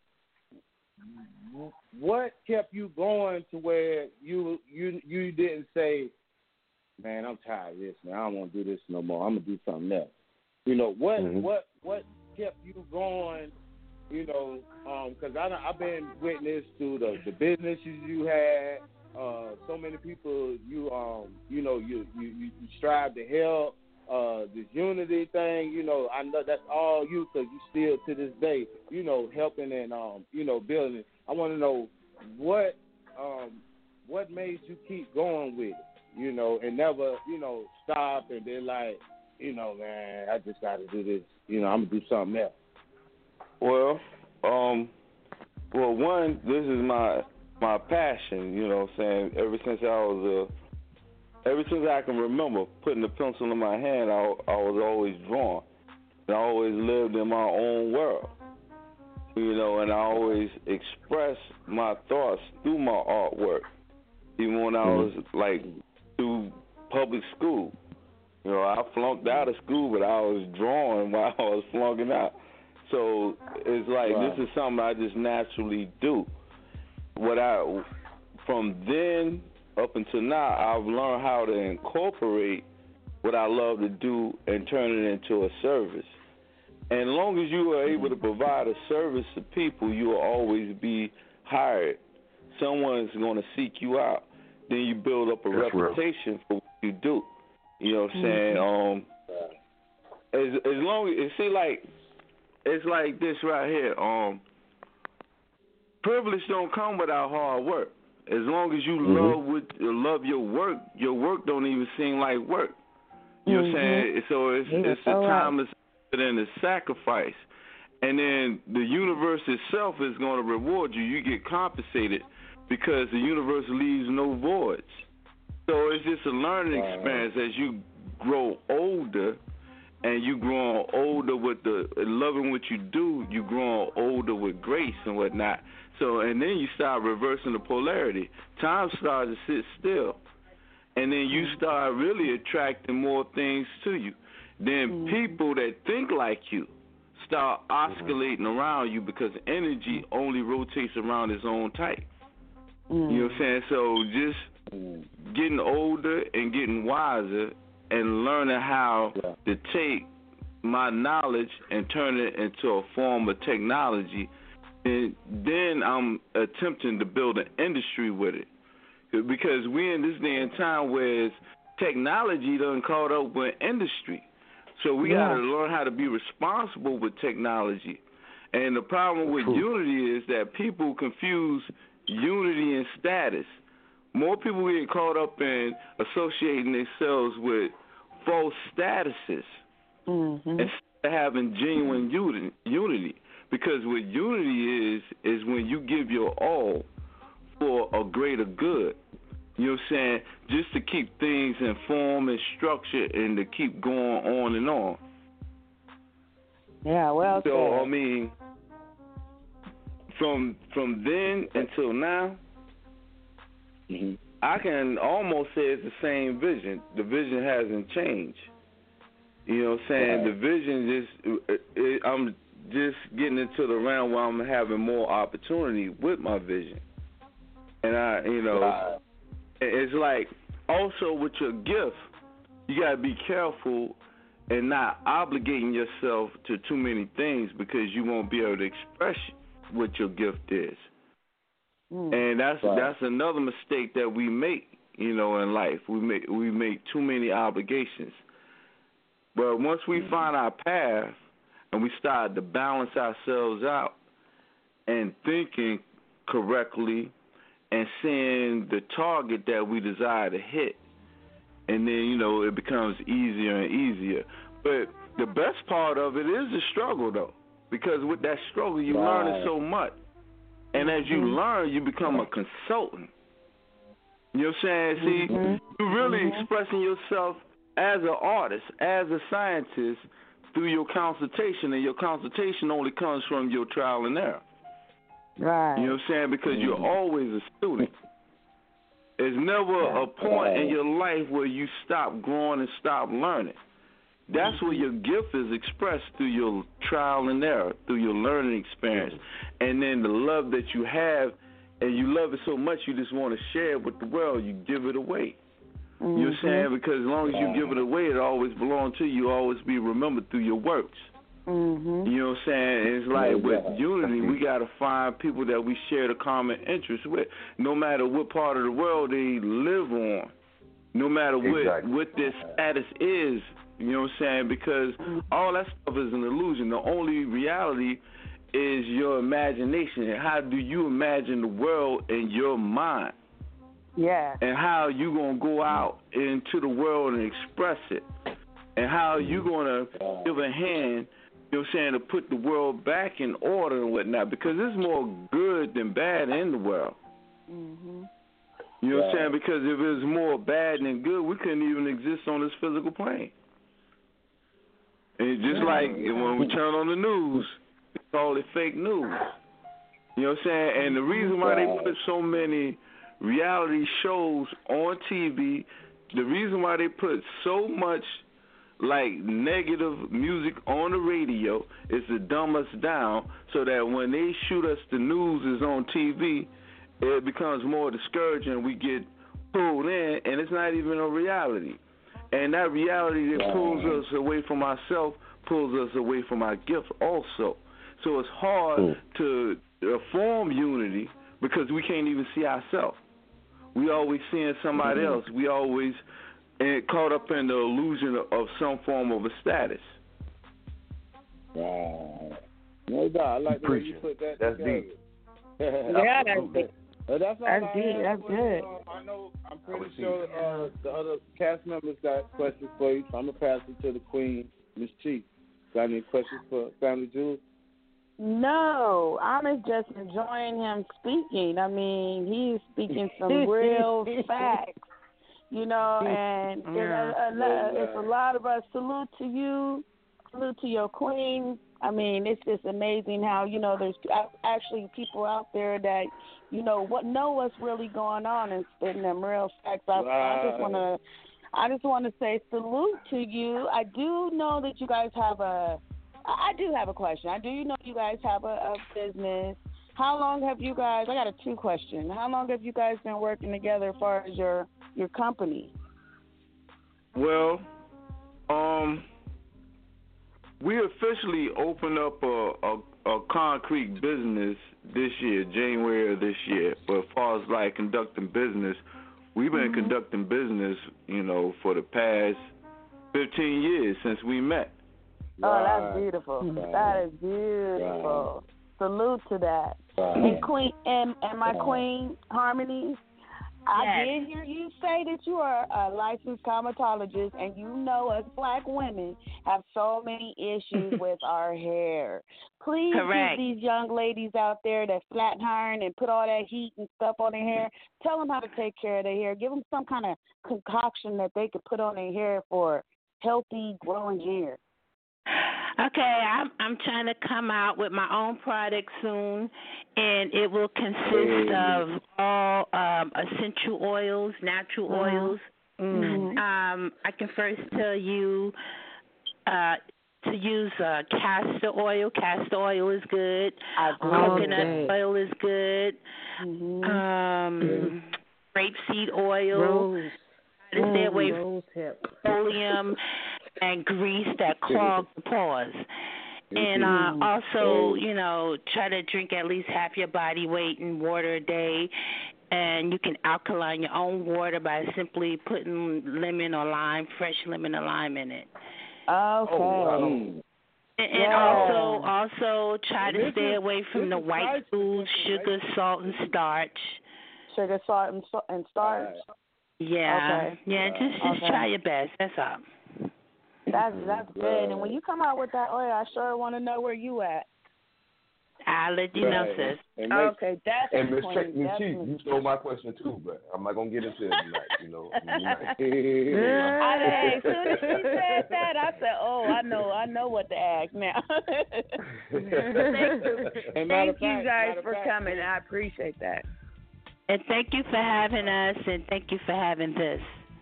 what kept you going to where you you you didn't say, "Man, I'm tired of this. Man, I don't want to do this no more. I'm gonna do something else." You know what Mm-hmm. what what kept you going? You know, because um, I've been witness to the, the businesses you had. Uh, so many people you um you know you you, you strive to help. Uh, this unity thing, you know, I know that's all you, because you still to this day, you know, helping and um you know building. I want to know what um what made you keep going with it, you know, and never you know stop and be like, you know, man, I just got to do this. You know, I'm gonna do something else. Well, um, well, one, this is my my passion. You know, what I'm saying ever since I was uh, ever since I can remember, putting the pencil in my hand, I, I was always drawing. And I always lived in my own world. You know, and I always expressed my thoughts through my artwork. Even when I was like through public school. You know, I flunked out of school, but I was drawing while I was flunking out. So it's like Wow. This is something I just naturally do. What I from then up until now, I've learned how to incorporate what I love to do and turn it into a service. And as long as you are able to provide a service to people, you will always be hired. Someone's going to seek you out. Then you build up a That's reputation real. for what you do. You know what I'm saying? Um, as as long as it see like. It's like this right here. Um, privilege don't come without hard work. As long as you Mm-hmm. love what, love your work, your work don't even seem like work. You know what I'm saying? So it's Yeah, it's the all right. timeless and the sacrifice, and then the universe itself is going to reward you. You get compensated because the universe leaves no voids. So it's just a learning Wow. experience as you grow older. And you growing older with the loving what you do, you growing older with grace and whatnot. So, and then you start reversing the polarity. Time starts to sit still, and then you start really attracting more things to you. Then people that think like you start oscillating around you because energy only rotates around its own type. You know what I'm saying? So just getting older and getting wiser and learning how Yeah. to take my knowledge and turn it into a form of technology, and then I'm attempting to build an industry with it. Because we're in this day and time where technology done caught up with industry. So we Yeah. got to learn how to be responsible with technology. And the problem with True. unity is that people confuse unity and status. More people get caught up in associating themselves with false statuses Mm-hmm. instead of having genuine unity, unity. Because what unity is, is when you give your all for a greater good. You know what I'm saying? Just to keep things in form and structure and to keep going on and on. Yeah, well So, said. I mean, from from then until now, mm-hmm. I can almost say it's the same vision. The vision hasn't changed. You know what I'm saying? Right. The vision just, it, it, I'm just getting into the realm where I'm having more opportunity with my vision. And I, you know, Right. it's like also with your gift, you got to be careful and not obligating yourself to too many things because you won't be able to express what your gift is. Mm. And that's Right. that's another mistake that we make, you know, in life. We make we make too many obligations. But once we find our path and we start to balance ourselves out and thinking correctly and seeing the target that we desire to hit, and then, you know, it becomes easier and easier. But the best part of it is the struggle, though, because with that struggle, you Right. learn so much. And as you learn, you become a consultant. You know what I'm saying? See, Mm-hmm. you're really Mm-hmm. expressing yourself as an artist, as a scientist, through your consultation, and your consultation only comes from your trial and error. Right. You know what I'm saying? Because you're always a student. There's never a point in your life where you stop growing and stop learning. That's where your gift is expressed through your trial and error, through your learning experience. And then the love that you have, and you love it so much you just want to share it with the world, you give it away. Mm-hmm. You know what I'm saying? Because as long as you give it away, it always belongs to you, always be remembered through your works. Mm-hmm. You know what I'm saying? It's like with unity, we got to find people that we share the common interest with, no matter what part of the world they live on, no matter what, Exactly. what their status is. You know what I'm saying? Because all that stuff is an illusion. The only reality is your imagination. How do you imagine the world in your mind? Yeah. And how you going to go out into the world and express it. And how you going to give a hand, you know what I'm saying, to put the world back in order and whatnot. Because there's more good than bad in the world. Mm-hmm. You know what I'm saying? Because if it was more bad than good, we couldn't even exist on this physical plane. And just like when we turn on the news, we call it fake news. You know what I'm saying? And the reason why they put so many reality shows on T V, the reason why they put so much like negative music on the radio is to dumb us down so that when they shoot us the news is on T V, it becomes more discouraging. We get pulled in, and it's not even a reality. And that reality that pulls us away from ourselves pulls us away from our gift also. So it's hard mm. to uh, form unity because we can't even see ourselves. We always seeing somebody mm-hmm. else. We always uh, caught up in the illusion of, of some form of a status. Wow. No doubt. I like the way you put that That's together. deep. Yeah, that's deep. Uh, that's all that's I deep. have That's for good. you. Um, I know. I'm pretty sure uh, the other cast members got questions for you, so I'm gonna pass it to the Queen, Miss Chief. Got any questions for Family Jewels? No, I'm just enjoying him speaking. I mean, he's speaking some real facts, you know, and Yeah. it, a, a, it's a lot of us. Salute to you, salute to your queen. I mean, it's just amazing how, you know, there's actually people out there that, you know, what know what's really going on and spitting them real facts. I, I just want to, I just want to say salute to you. I do know that you guys have a, I do have a question. I do know you guys have a, a business. How long have you guys? I got a two question. How long have you guys been working together as far as your your company? Well, um. we officially opened up a, a, a concrete business this year, January of this year. But as far as like conducting business, we've been mm-hmm. conducting business, you know, for the past fifteen years since we met. Oh, that's beautiful. Right. That is beautiful. Right. Salute to that. Right. And Queen and, and my right. Queen Harmony, I Yes. did hear you say that you are a licensed cosmetologist, and you know us black women have so many issues with our hair. Please Correct. give these young ladies out there that flat iron and put all that heat and stuff on their hair, tell them how to take care of their hair. Give them some kind of concoction that they could put on their hair for healthy, growing hair. Okay, I'm I'm trying to come out with my own product soon, and it will consist of all um, essential oils, natural Uh-huh. oils. Mm-hmm. Um, I can first tell you uh, to use uh, castor oil. Castor oil is good. Coconut Okay. oil is good. Mm-hmm. Um, rapeseed oil. Rose. To stay away Mm, from rose hip. petroleum and grease that clog the pores. And uh, also, you know, try to drink at least half your body weight in water a day. And you can alkaline your own water by simply putting lemon or lime, fresh lemon or lime in it. Okay. wow. And, and Yeah. also, also try to This stay is- away from this the is white priceless foods, sugar, information. salt, and starch. Sugar, salt, and, so- and starch. Yeah, Okay. yeah. Just, just Okay. try your best. That's all. That's that's good. And when you come out with that oil, I sure want to know where you at. I'll let you know, Right. sis. And make- Okay, that's And Miss the Check point. Me That's Chief, the- you stole my question too, but I'm not gonna get into it tonight. You know. I, as soon as she said that, I said, "Oh, I know, I know what to ask now." And Thank matter you of fact- guys matter of for fact, coming. I appreciate that. And thank you for having us, and thank you for having this.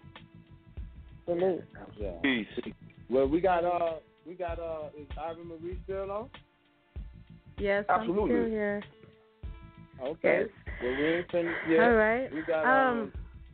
Salute. Yeah. Peace. Well, we got uh, we got uh, is Ivy Marie still on? Yes, I'm Absolutely. still here. Okay. Yes. Well, we ain't finished yet. All right. We got Um,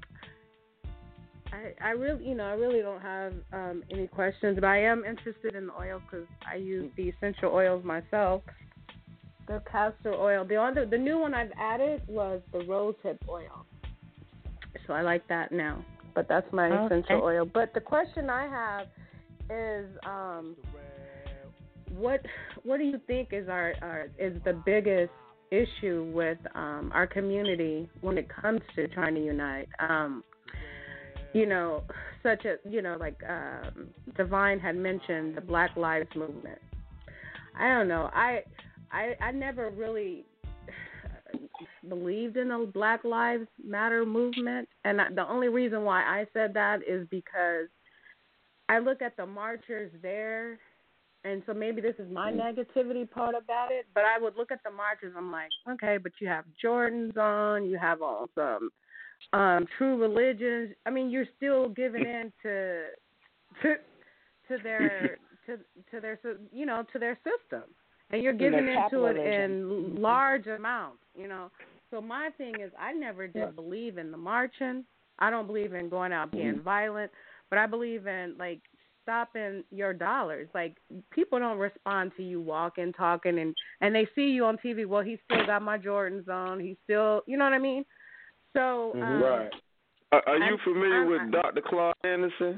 I I really, you know, I really don't have um, any questions, but I am interested in the oil because I use the essential oils myself. The castor oil. The other, the new one I've added was the rosehip oil. So I like that now. But that's my Okay. essential oil. But the question I have is, um, what what do you think is our, our is the biggest issue with um, our community when it comes to trying to unite? Um, you know, such as, you know, like um, Divine had mentioned the Black Lives Movement. I don't know. I I, I never really believed in the Black Lives Matter movement. And I, the only reason why I said that is because I look at the marchers there, and so maybe this is my negativity part about it, but I would look at the marchers, I'm like, okay, but you have Jordans on, you have on some um, True Religions. I mean, you're still giving in to to, to their to to their you know to their system, and you're giving into it in large amounts, you know. So my thing is, I never did yeah. believe in the marching. I don't believe in going out being mm-hmm. violent, but I believe in like stopping your dollars. Like people don't respond to you walking, talking, and and they see you on T V. Well, he still got my Jordans on. He's still, you know what I mean? So um, right. Are, are you I'm, familiar I'm, with I'm, Doctor Claude Anderson?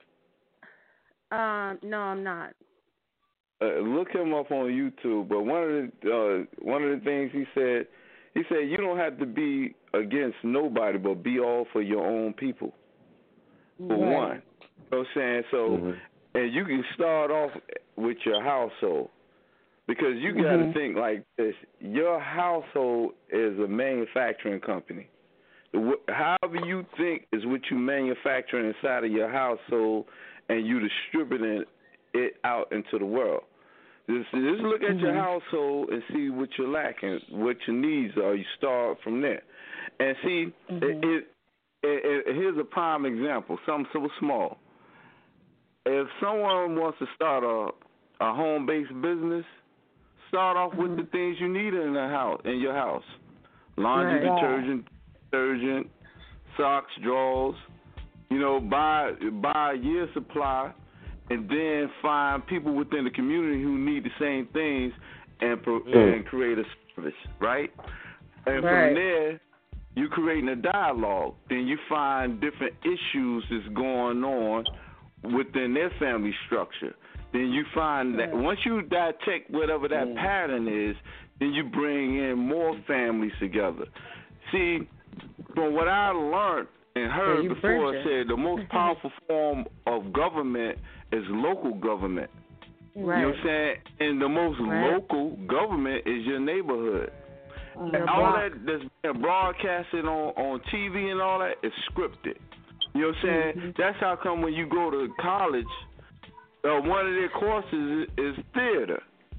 Um, no, I'm not. Uh, look him up on YouTube. But one of the uh, one of the things he said, he said you don't have to be against nobody, but be all for your own people. For right. one, you know what I'm saying? So, mm-hmm. and you can start off with your household because you got to mm-hmm. think like this: your household is a manufacturing company. However you think is what you manufacturing inside of your household, and you distributing it out into the world. Just, just look at mm-hmm. your household and see what you're lacking, what your needs are. You start from there, and see. Mm-hmm. It, it, it, it, here's a prime example. Something so small. If someone wants to start a a home-based business, start off mm-hmm. with the things you need in the house, in your house: laundry right. detergent. Detergent, socks, drawers, you know, buy buy a year's supply, and then find people within the community who need the same things and pro- mm. and create a service, right? And right. from there, you creating a dialogue. Then you find different issues that's going on within their family structure. Then you find that once you detect whatever that mm. pattern is, then you bring in more families together. See, from what I learned and heard Yeah, you before, burnt said the most powerful form of government is local government. Right. You know what I'm saying? And the most Right. local government is your neighborhood. Your all block. that that's being broadcasted on, on T V and all that is scripted. You know what I'm saying? Mm-hmm. That's how come when you go to college, uh, one of their courses is, is theater,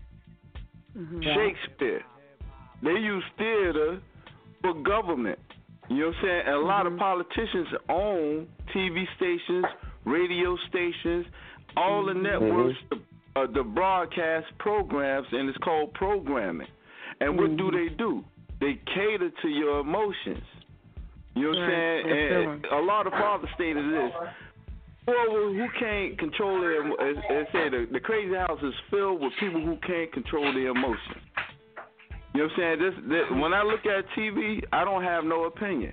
Mm-hmm. Shakespeare. They use theater for government. You know what I'm saying? And a lot Mm-hmm. of politicians own T V stations, radio stations, all the networks, the, uh, the broadcast programs, and it's called programming. And what do they do? They cater to your emotions. You know what I'm Right. saying? And a lot of fathers stated this. Well, who can't control their emotions? They say the, the crazy house is filled with people who can't control their emotions. You know what I'm saying? This, this, when I look at T V, I don't have no opinion.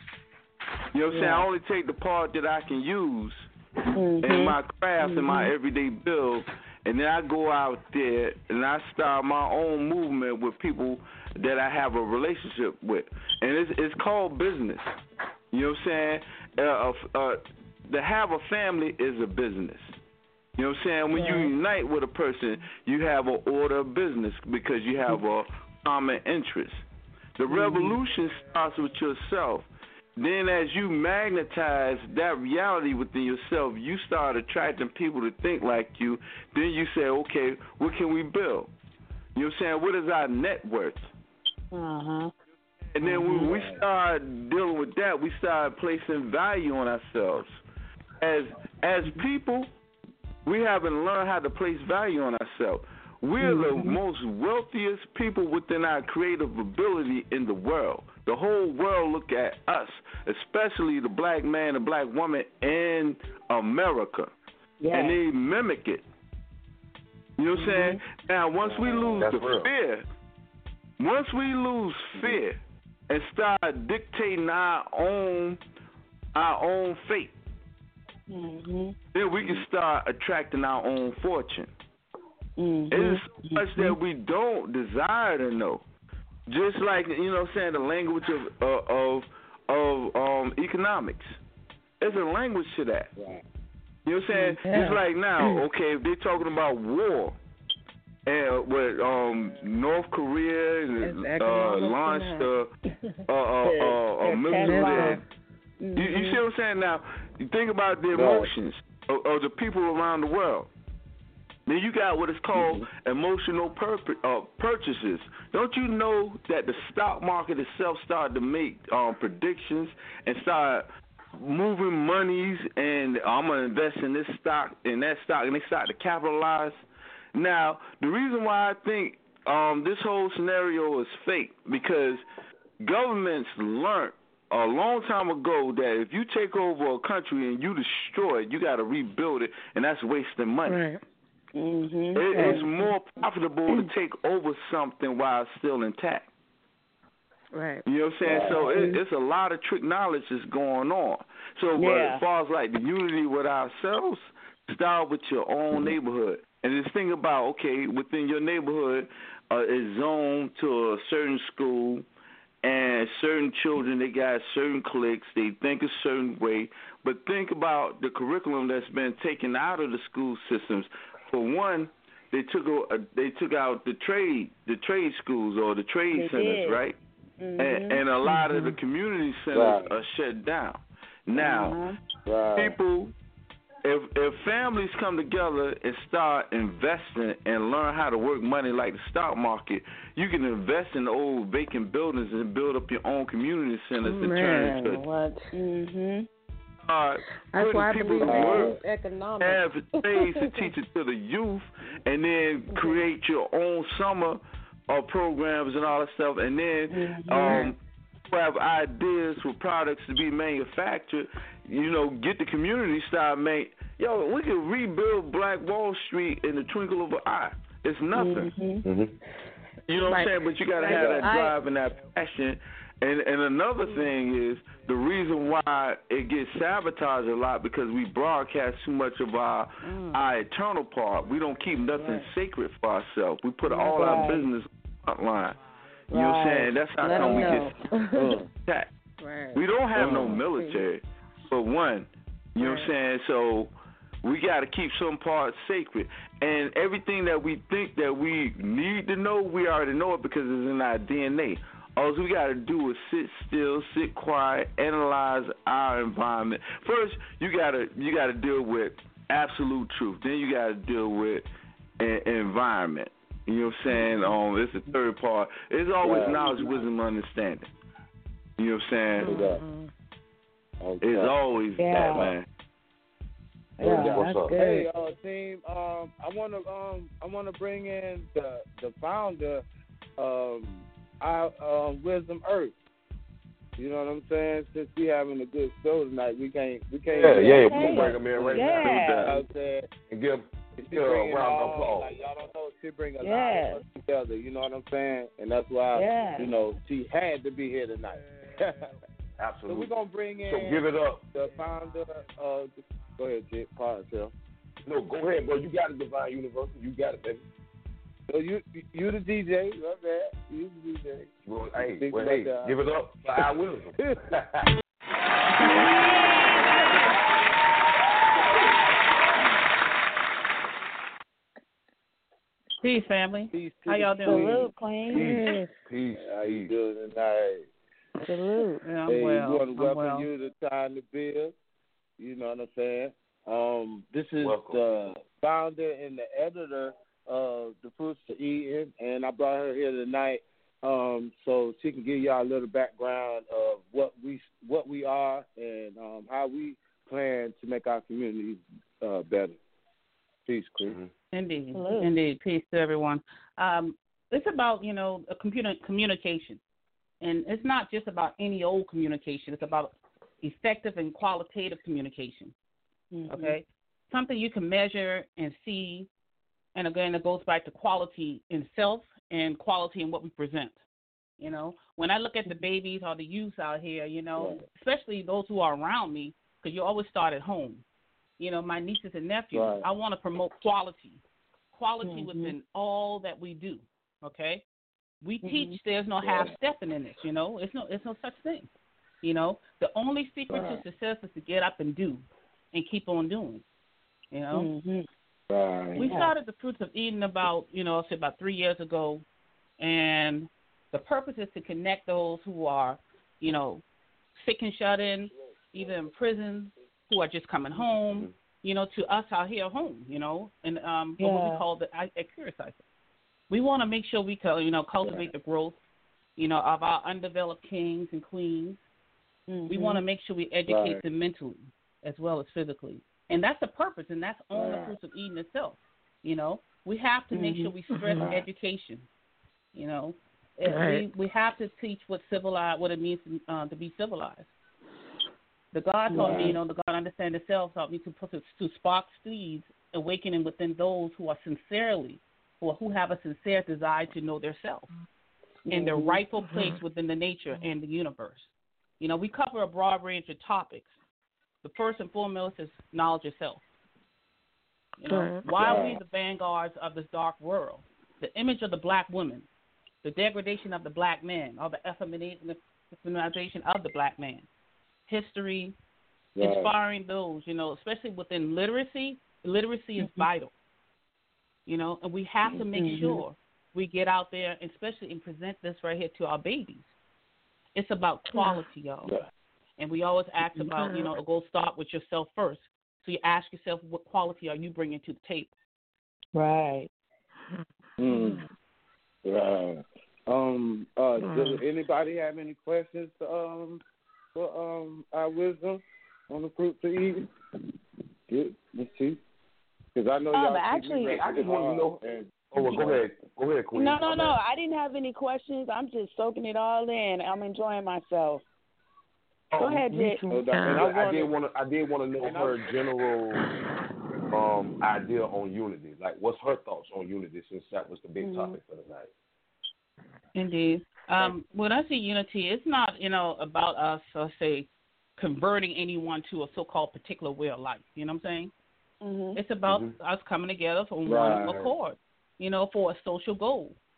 You know what I'm saying? Yeah. I only take the part that I can use Mm-hmm. in my craft and my Mhm. everyday build, and then I go out there and I start my own movement with people that I have a relationship with, and it's it's called business. You know what I'm saying? Uh, uh, to have a family is a business. You know what I'm saying? When you unite with a person, you have an order of business because you have a common interest. The revolution starts with yourself. Then as you magnetize that reality within yourself, you start attracting people to think like you. Then you say, okay, what can we build? You know what I'm saying? What is our net worth? Uh-huh. And then when we start dealing with that, we start placing value on ourselves. As as people, we haven't learned how to place value on ourselves. We're the most wealthiest people within our creative ability in the world. The whole world look at us, especially the black man and black woman in America. Yeah. And they mimic it. You know what I'm saying? Now, once we lose That's the real. fear, once we lose fear and start dictating our own our own fate, Mm-hmm. then we can start attracting our own fortune. Mm-hmm. It is so much that we don't desire to know. Just like, you know what I'm saying, the language of uh, of of um, economics. There's a language to that. Right. You know what I'm saying? Yeah. Just like now, okay, if they're talking about war, and with um, North Korea and, uh, launched a, a, a, a, a military. You, you see what I'm saying? Now, you think about the emotions of, of the people around the world. Then you got what is called mm-hmm. emotional pur- uh, purchases. Don't you know that the stock market itself started to make um, predictions and start moving monies, and I'm going to invest in this stock, in that stock, and they start to capitalize? Now, the reason why I think um, this whole scenario is fake, because governments learned a long time ago that if you take over a country and you destroy it, you got to rebuild it, and that's wasting money. Right. Mm-hmm. It, it's more profitable to take over something while it's still intact. Right. You know what I'm saying? So it, it's a lot of trick knowledge that's going on. So but Yeah. as far as like the unity with ourselves, start with your own neighborhood. And this thing about, okay, within your neighborhood uh, is zoned to a certain school, and certain children, they got certain cliques, they think a certain way. But think about the curriculum that's been taken out of the school systems. For one, they took a, they took out the trade the trade schools or the trade They centers, did. right? Mm-hmm. And, and a lot mm-hmm. of the community centers Right. are shut down. Now, Uh-huh. Right. people, if if families come together and start investing and learn how to work money like the stock market, you can invest in old vacant buildings and build up your own community centers and turn Man, into what? Mm-hmm. uh, That's putting why I people believe to in work. youth economics. Have trades to teach it to the youth, and then create your own summer uh, programs and all that stuff, and then Mm-hmm. um, have ideas for products to be manufactured. You know, get the community start make. Yo, we can rebuild Black Wall Street in the twinkle of an eye. It's nothing. Mm-hmm. Mm-hmm. You know what I'm Like- saying? But you got to like have that I- drive and that passion. And and another thing is the reason why it gets sabotaged a lot because we broadcast too much of our Mm. our eternal part. We don't keep nothing Right. sacred for ourselves. We put all our Right. business on the front line. You know what I'm Right. saying? That's how Let come them we know. get attacked. Right. We don't have no Mm. military, for one. You know what I'm saying? So we got to keep some parts sacred. And everything that we think that we need to know, we already know it because it's in our D N A. All we got to do is sit still, sit quiet, analyze our environment. First, you got to you got to deal with absolute truth. Then you got to deal with an environment. You know what I'm saying? Um, it's the third part. It's always Yeah. knowledge, wisdom, understanding. You know what I'm saying? Yeah. Okay. It's always Yeah. that, man. Yeah, What's up? Hey, uh, team. Um, I want to um, I want to bring in the the founder, um, our um, Wisdom Earth. You know what I'm saying? Since we having a good show tonight, we can't we can't. Yeah, yeah, we can can bring him in right yeah. now. Yeah. And give She give a bring it round of all, applause. like y'all don't know, she bring a Yeah. lot of us together. You know what I'm saying? And that's why, Yeah. you know, she had to be here tonight. Absolutely. So we're gonna bring in. So give it up. The founder of. Go ahead, Jake. Pardon, Phil. No, go ahead, bro. You got it, Divine Universal. You got it, baby. So you you the D J, right there. You the D J. Well, hey, Think well, about hey, that. give it up for our wisdom. Peace, family. Peace to How y'all the doing? Salute, Queen. Peace. How you doing tonight? Salute. Yeah, I'm hey, well. we want to I'm welcome well. you to Time to Build. You know what I'm saying? Um, this is Welcome. the founder and the editor of The Fruits of Eden, and I brought her here tonight um, so she can give y'all a little background of what we what we are and um, how we plan to make our community uh, better. Peace, Chris. Mm-hmm. Indeed, Hello. indeed. Peace to everyone. Um, it's about you know a computer communication, and it's not just about any old communication. It's about effective and qualitative communication. Mm-hmm. Okay, something you can measure and see, and again, it goes back to quality in self and quality in what we present. You know, when I look at the babies or the youth out here, you know, Right. especially those who are around me, because you always start at home. You know, my nieces and nephews, Right. I want to promote quality, quality Mhm. within all that we do. Okay, we Mhm. teach. There's no half stepping in this. You know, it's no, it's no such thing. You know, the only secret Right. to success is to get up and do, and keep on doing. You know, Mhm. Right. we Yeah. started the Fruits of Eden about you know, say about three years ago, and the purpose is to connect those who are, you know, sick and shut in, either in prison, who are just coming home, you know, to us out here home, you know, and um, what we Yeah. call the a cure cycle. We want to make sure we, co- you know, cultivate the growth, you know, of our undeveloped kings and queens. Mhm. We want to make sure we educate Right. them mentally as well as physically, and that's the purpose, and that's on the Right. Fruits of Eden itself. You know, we have to make sure we stress Right. education. You know, Uh, Right. we we have to teach what civilized, what it means to, uh, to be civilized. The God taught me, Right. you know, the God understand itself taught me to put it, to spark seeds, awakening within those who are sincerely, or who have a sincere desire to know their self and their Mhm. rightful place within the nature and the universe. You know, we cover a broad range of topics. The first and foremost is knowledge of self. You know, Right. why are we Right. the vanguards of this dark world? The image of the black woman, the degradation of the black man, or the effemination of the black man. History, Right. inspiring those, you know, especially within literacy. Literacy is vital, you know, and we have to make Mhm. sure we get out there, and especially and present this right here to our babies. It's about quality, y'all. Yeah. And we always ask about, you know, go start with yourself first. So you ask yourself, what quality are you bringing to the table? Right. Mm. Right. Um. Uh. Does anybody have any questions um for um our wisdom on the Fruits of Eden? Good. Let's see. Because I know Um, y'all. actually, I just want to know. And, Oh, well, go ahead. Go ahead, Queen. No, no, My no. bad. I didn't have any questions. I'm just soaking it all in. I'm enjoying myself. Go Um, ahead, me Jay. too. Oh, And that- and I I, I did wanted- want to. I did want to know and I- her general um, idea on unity. Like, what's her thoughts on unity? Since that was the big Mhm. topic for tonight. Indeed. Um, when I say unity, it's not, you know, about us, uh, say, converting anyone to a so-called particular way of life. You know what I'm saying? Mhm. It's about Mhm. us coming together for Right. one accord, you know, for a social goal.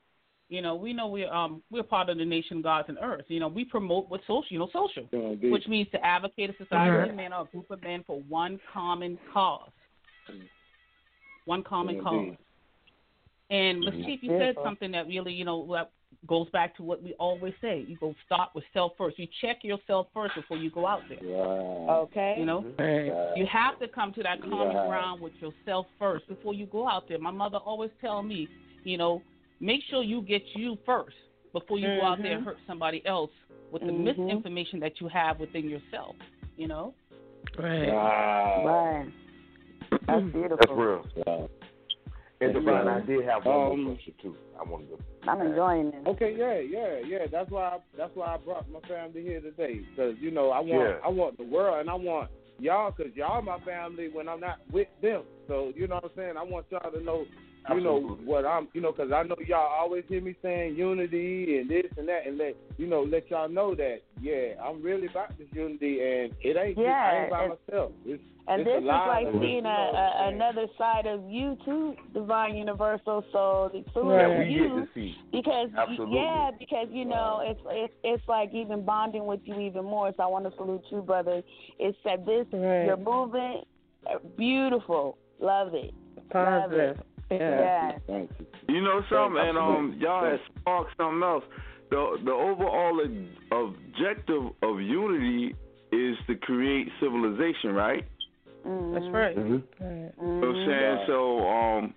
You know, we know we're um we're part of the nation, gods and earth. You know, we promote what's social, you know, social, Indeed. which means to advocate a society Mhm. of men or a group of men for one common cause. One common Indeed. cause. And Miz Mhm. Chief, you Yeah. said something that really, you know, that goes back to what we always say. You go start with self first. You check yourself first before you go out there. Right. Okay. You know, Right. you have to come to that common Right. ground with yourself first before you go out there. My mother always tell me, you know, make sure you get you first before you go out there and Mhm. hurt somebody else with the Mhm. misinformation that you have within yourself. You know. Right. Wow. Right. That's beautiful. That's real. Wow. And That's Divine, real. I did have one Um, more question too. I wanted to. I'm enjoying this. Okay, yeah, yeah, yeah. That's why. I, that's why I brought my family here today. Because you know, I want, Yeah. I want the world, and I want y'all, because y'all my family when I'm not with them. So you know what I'm saying. I want y'all to know, you know Absolutely. what I'm, you know, because I know y'all always hear me saying unity and this and that, and let you know, let y'all know that, yeah, I'm really about this unity, and it ain't, just, I ain't by Yeah, myself. It's, And it's this a is lot like of, seeing a, you know, a, and- another side of you too, Divine Universal. So the salute Yeah, to we you get to see. because Absolutely. yeah, because you know it's it's it's like even bonding with you even more. So I want to salute you, brother. It's that this Right. your movement, uh, beautiful, love it, Positive. love it. Yeah. Yeah. Thank you. You know something, and um, Absolutely. y'all had sparked something else. The the overall objective of unity is to create civilization, right? Mm-hmm. That's right. Mm-hmm. Right. You know what I'm saying? So um,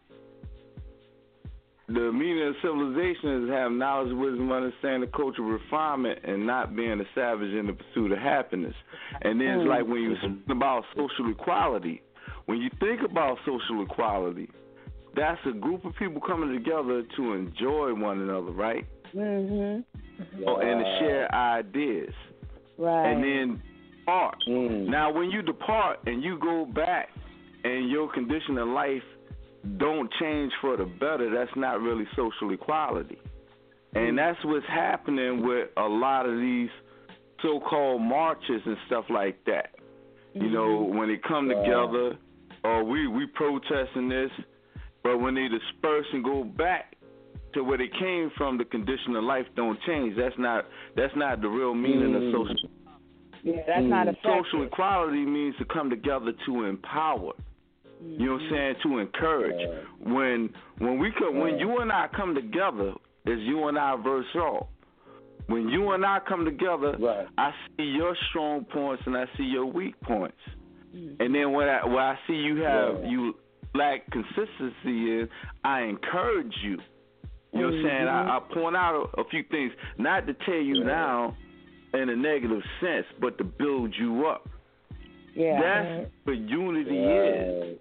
the meaning of civilization is have knowledge, wisdom, understanding, cultural refinement, and not being a savage in the pursuit of happiness. And then it's like when you're speaking about social equality. When you think about social equality, that's a group of people coming together to enjoy one another, right? Mhm. Oh, and to share ideas. Right. And then depart. Mm. Now, when you depart and you go back and your condition of life don't change for the better, that's not really social equality. And that's what's happening with a lot of these so-called marches and stuff like that. You know, when they come together, or we, we protesting this, but when they disperse and go back to where they came from, the condition of life don't change. That's not that's not the real meaning Mm. of social. Yeah, that's not Mm. effective. Social equality means to come together to empower. You know what I'm saying? To encourage. When when we come, when you and I come together, as you and I verse all. When you and I come together, Right. I see your strong points and I see your weak points. And then when I when I see you have Yeah. you lack consistency in, I encourage you. You know what I'm saying? I, I point out a, a few things, not to tear you down in a negative sense, but to build you up. Yeah. That's what unity is.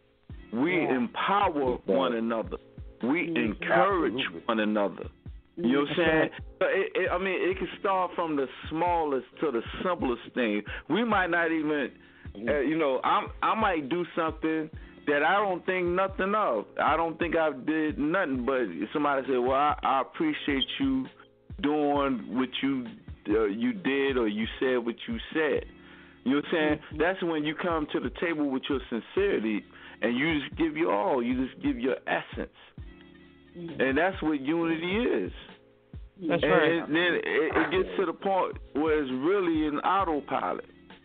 We Yeah. empower one another. We encourage Absolutely. one another. You know what I'm saying? But it, it, I mean, it can start from the smallest to the simplest thing. We might not even, uh, you know, I'm, I might do something that I don't think nothing of. I don't think I did nothing, but somebody said, well, I, I appreciate you doing what you uh, you did or you said what you said. You know what I'm saying? Mm-hmm. That's when you come to the table with your sincerity and you just give your all. You just give your essence. Mm-hmm. And that's what unity is. That's and right. it, then it, it gets to the point where it's really an autopilot.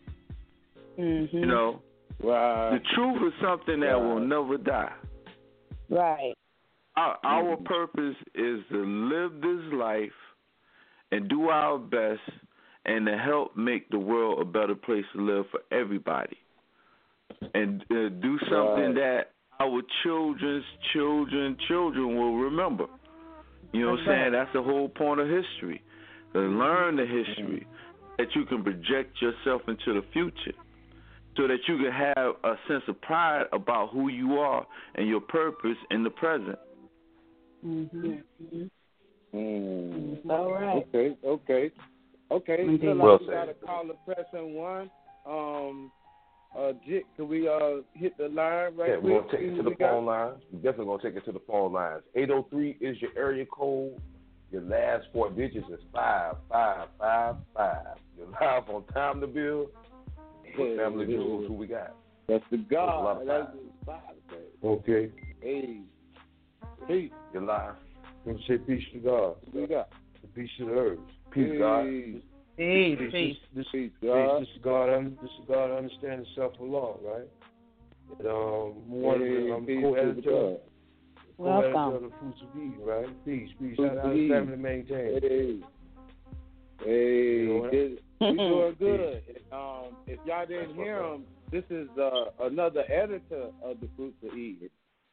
Mm-hmm. You know? Right. The truth is something that right. will never die. Right. Our, our purpose is to live this life and do our best and to help make the world a better place to live for everybody. And uh, do something right. that our children's children, children will remember. You know what I'm saying? That's the whole point of history. To learn the history, that you can project yourself into the future. So that you can have a sense of pride about who you are and your purpose in the present. Mm-hmm. Mm. All right. Okay, okay. Okay, Indeed. so like Well we said. got a caller pressing one. Um, uh, Jit, can we uh hit the line right Yeah, quick? we're going to take See it to who the we got? phone lines. We're definitely going to take it to the phone lines. eight oh three is your area code. Your last four digits is five five five five. You're live on Time to Build. With Family Jewels, who we got? That's the There's a lot God. of That's five. the five. Okay. Hey, peace. You're live. Let me say peace to God. What we got? Peace to the herbs. Peace, God. Peace, peace. peace. This, peace, God. This is God. This is God understanding self alone, right? And, um, one hey, of the um, peace co-editor, co-editor of Welcome. the Fruits of Eden, right? Peace, peace. Fruits How of how's the Eden. family maintain? Hey, hey, You know good. we doing good. Peace. Um, if y'all didn't hear him, this is uh, another editor of the Fruits of Eden.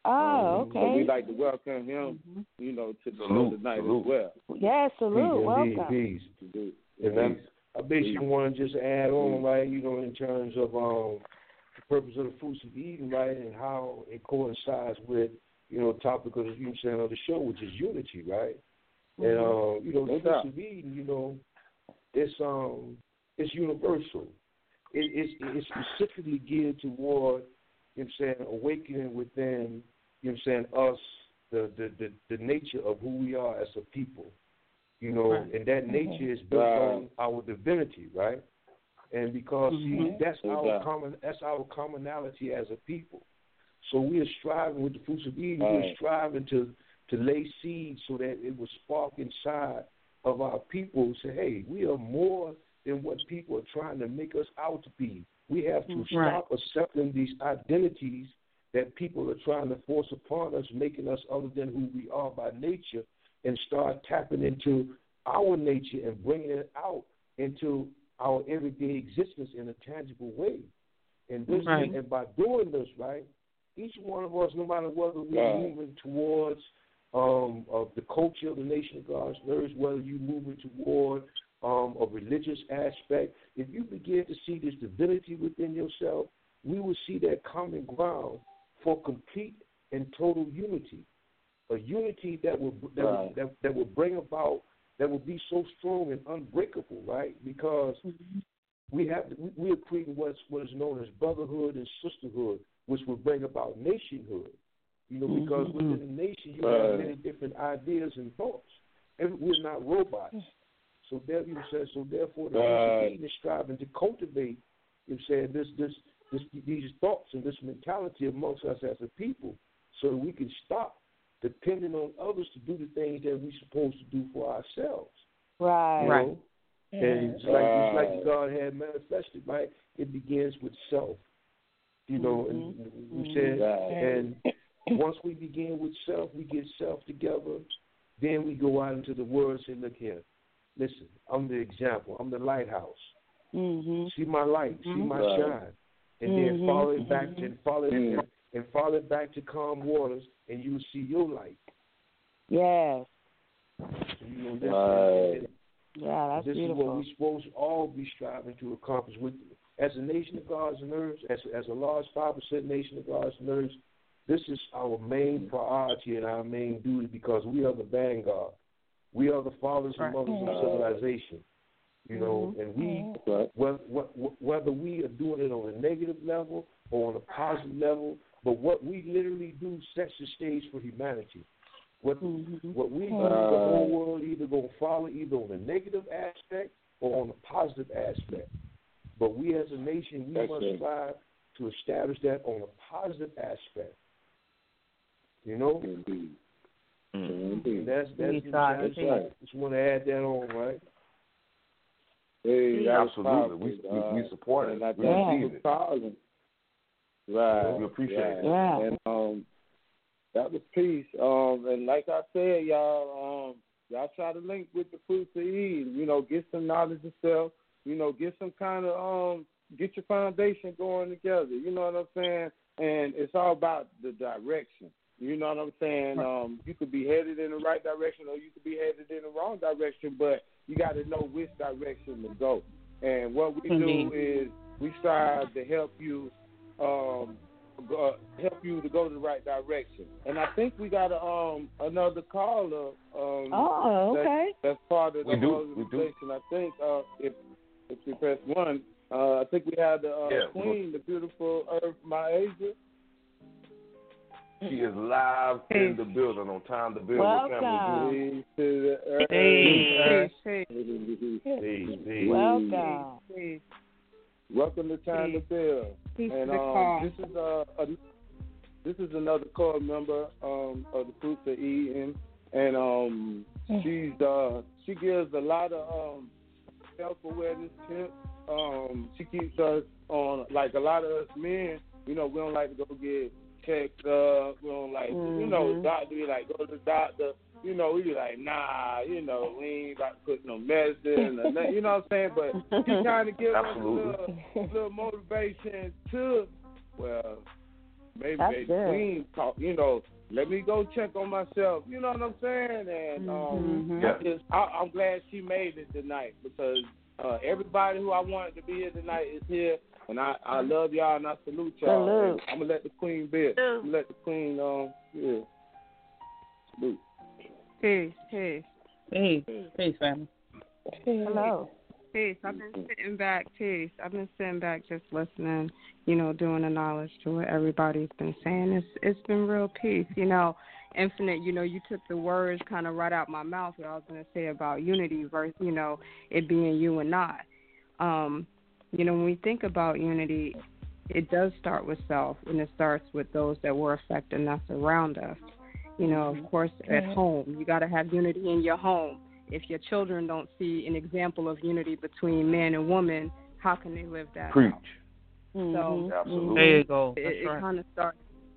Oh, Um, So okay. we'd like to welcome him, Mhm. you know, to the show Salute, tonight salute. as well. Yes, salute. Peace, Welcome. indeed, peace. Peace. And I, Peace. I basically Peace. want to just add on, right, you know, in terms of um, the purpose of the Fruits of Eden, right, and how it coincides with, you know, the topic of the, you know, saying, of the show, which is unity, right? Mm-hmm. And, uh, you know, the No Fruits doubt. of Eden, you know, it's, um, it's universal. It, it's, it's specifically geared toward, you know what I'm saying, awakening within, you know what I'm saying, us, the, the, the, the nature of who we are as a people. You know, Right. and that nature is built Right. on our divinity, right? And because Mhm. see, that's No our doubt. common that's our commonality as a people. So we are striving with the Fruits of Eden, we're Right. striving to to lay seeds so that it will spark inside of our people, say, hey, we are more than what people are trying to make us out to be. We have to Right. stop accepting these identities that people are trying to force upon us, making us other than who we are by nature, and start tapping into our nature and bringing it out into our everyday existence in a tangible way. And this, Right. and, and by doing this, right, each one of us, no matter whether we're Right. moving towards um, of the culture of the Nation of God's Nerds, whether you're moving toward um, a religious aspect, if you begin to see this divinity within yourself, we will see that common ground for complete and total unity. A unity that will that, Right. will, that, that will bring about, that will be so strong and unbreakable, right? Because Mm-hmm. we have we, we are creating what's what is known as brotherhood and sisterhood, which will bring about nationhood. You know, because Mhm. within the nation you Right. have many different ideas and thoughts, and we're not robots. So there you said. So therefore, the Right. Christian is striving to cultivate, you said this this this these thoughts and this mentality amongst us as a people, so that we can stop depending on others to do the things that we're supposed to do for ourselves. Right. You Right. know? And just like, just like God had manifested, right, it begins with self. You know, and we said, Right. and once we begin with self, we get self together, then we go out into the world and say, look here, listen, I'm the example, I'm the lighthouse. Mm-hmm. See my light, see Mhm. my Right. shine. And then Mhm. follow it back and follow it Mhm. and, and follow it back to calm waters, and you'll see your light. Yes. You know, this, Right. and, Yeah, that's this beautiful. is what we're supposed to all be striving to accomplish. With as a nation of gods and nerds, as as a large five percent nation of gods and nerds, this is our main priority and our main duty because we are the vanguard. We are the fathers and Right. mothers of civilization. You know, and we Right. whether, whether we are doing it on a negative level or on a positive level, but what we literally do sets the stage for humanity. What Mm-hmm. what we do, Right. the whole world either going to follow either on the negative aspect or on the positive aspect. But we as a nation, we That's must it. strive to establish that on a positive aspect. You know, Indeed. Mm. Indeed. and that's that's, Peace, you God, know, just, peace. just want to add that on, right? Hey, that was Absolutely. We, powerful, we, we uh, support and it. I We thank Yeah. you receive for it. calling. Right. We appreciate right. it. Yeah. And um, that was peace. Um, and like I said, y'all, um, y'all try to link with the Fruits of Eden. You know, get some knowledge of self. You know, get some kind of um, get your foundation going together. You know what I'm saying? And it's all about the direction. You know what I'm saying? Um, you could be headed in the right direction or you could be headed in the wrong direction, but you got to know which direction to go. And what we Indeed. do is we strive to help you um, go, help you to go to the right direction. And I think we got a, um, another caller. Um, Oh, okay. That's, that's part of the We do, we do. organization. I think uh, if if we press one, uh, I think we had the uh, Yeah, Queen, the beautiful Earth Ma'asia. She is live in the building on Time to Build with Family Welcome. Peace to the Earth. Peace, Peace, Peace. Peace, peace. Welcome. peace. Welcome to Time to Build. Peace And to the um, call. this is uh, a, this is another core member um, of the Fruits of Eden, and um, she's uh, she gives a lot of um, self-awareness tips. Um, she keeps us on, like a lot of us men, you know, we don't like to go get checked up. We don't like, mm-hmm. you know, doctor be like, go to the doctor. You know, we be like, nah, you know, we ain't about to put no medicine or nothing, you know what I'm saying? But she kind of gives us a little, little motivation to, well, maybe they queen talk, you know, let me go check on myself, you know what I'm saying? And um, mm-hmm. I just, I, I'm glad she made it tonight because uh, everybody who I wanted to be here tonight is here. And I, I love y'all and I salute y'all. Salute. I'm going to let the queen be. I'm going to let the queen, um, yeah. Salute. Peace, peace. Peace, peace, family. Hello. Peace. I've been sitting back, peace. I've been sitting back just listening, you know, doing the knowledge to what everybody's been saying. It's It's been real peace. You know, Infinite, you know, you took the words kind of right out my mouth what I was going to say about unity versus, you know, it being you and I. Um, you know, when we think about unity, it does start with self, and it starts with those that were affecting us around us. You know, of course, at home, you got to have unity in your home. If your children don't see an example of unity between man and woman, how can they live that Preach. out? So, absolutely. There you go. That's it, right. it kind of starts,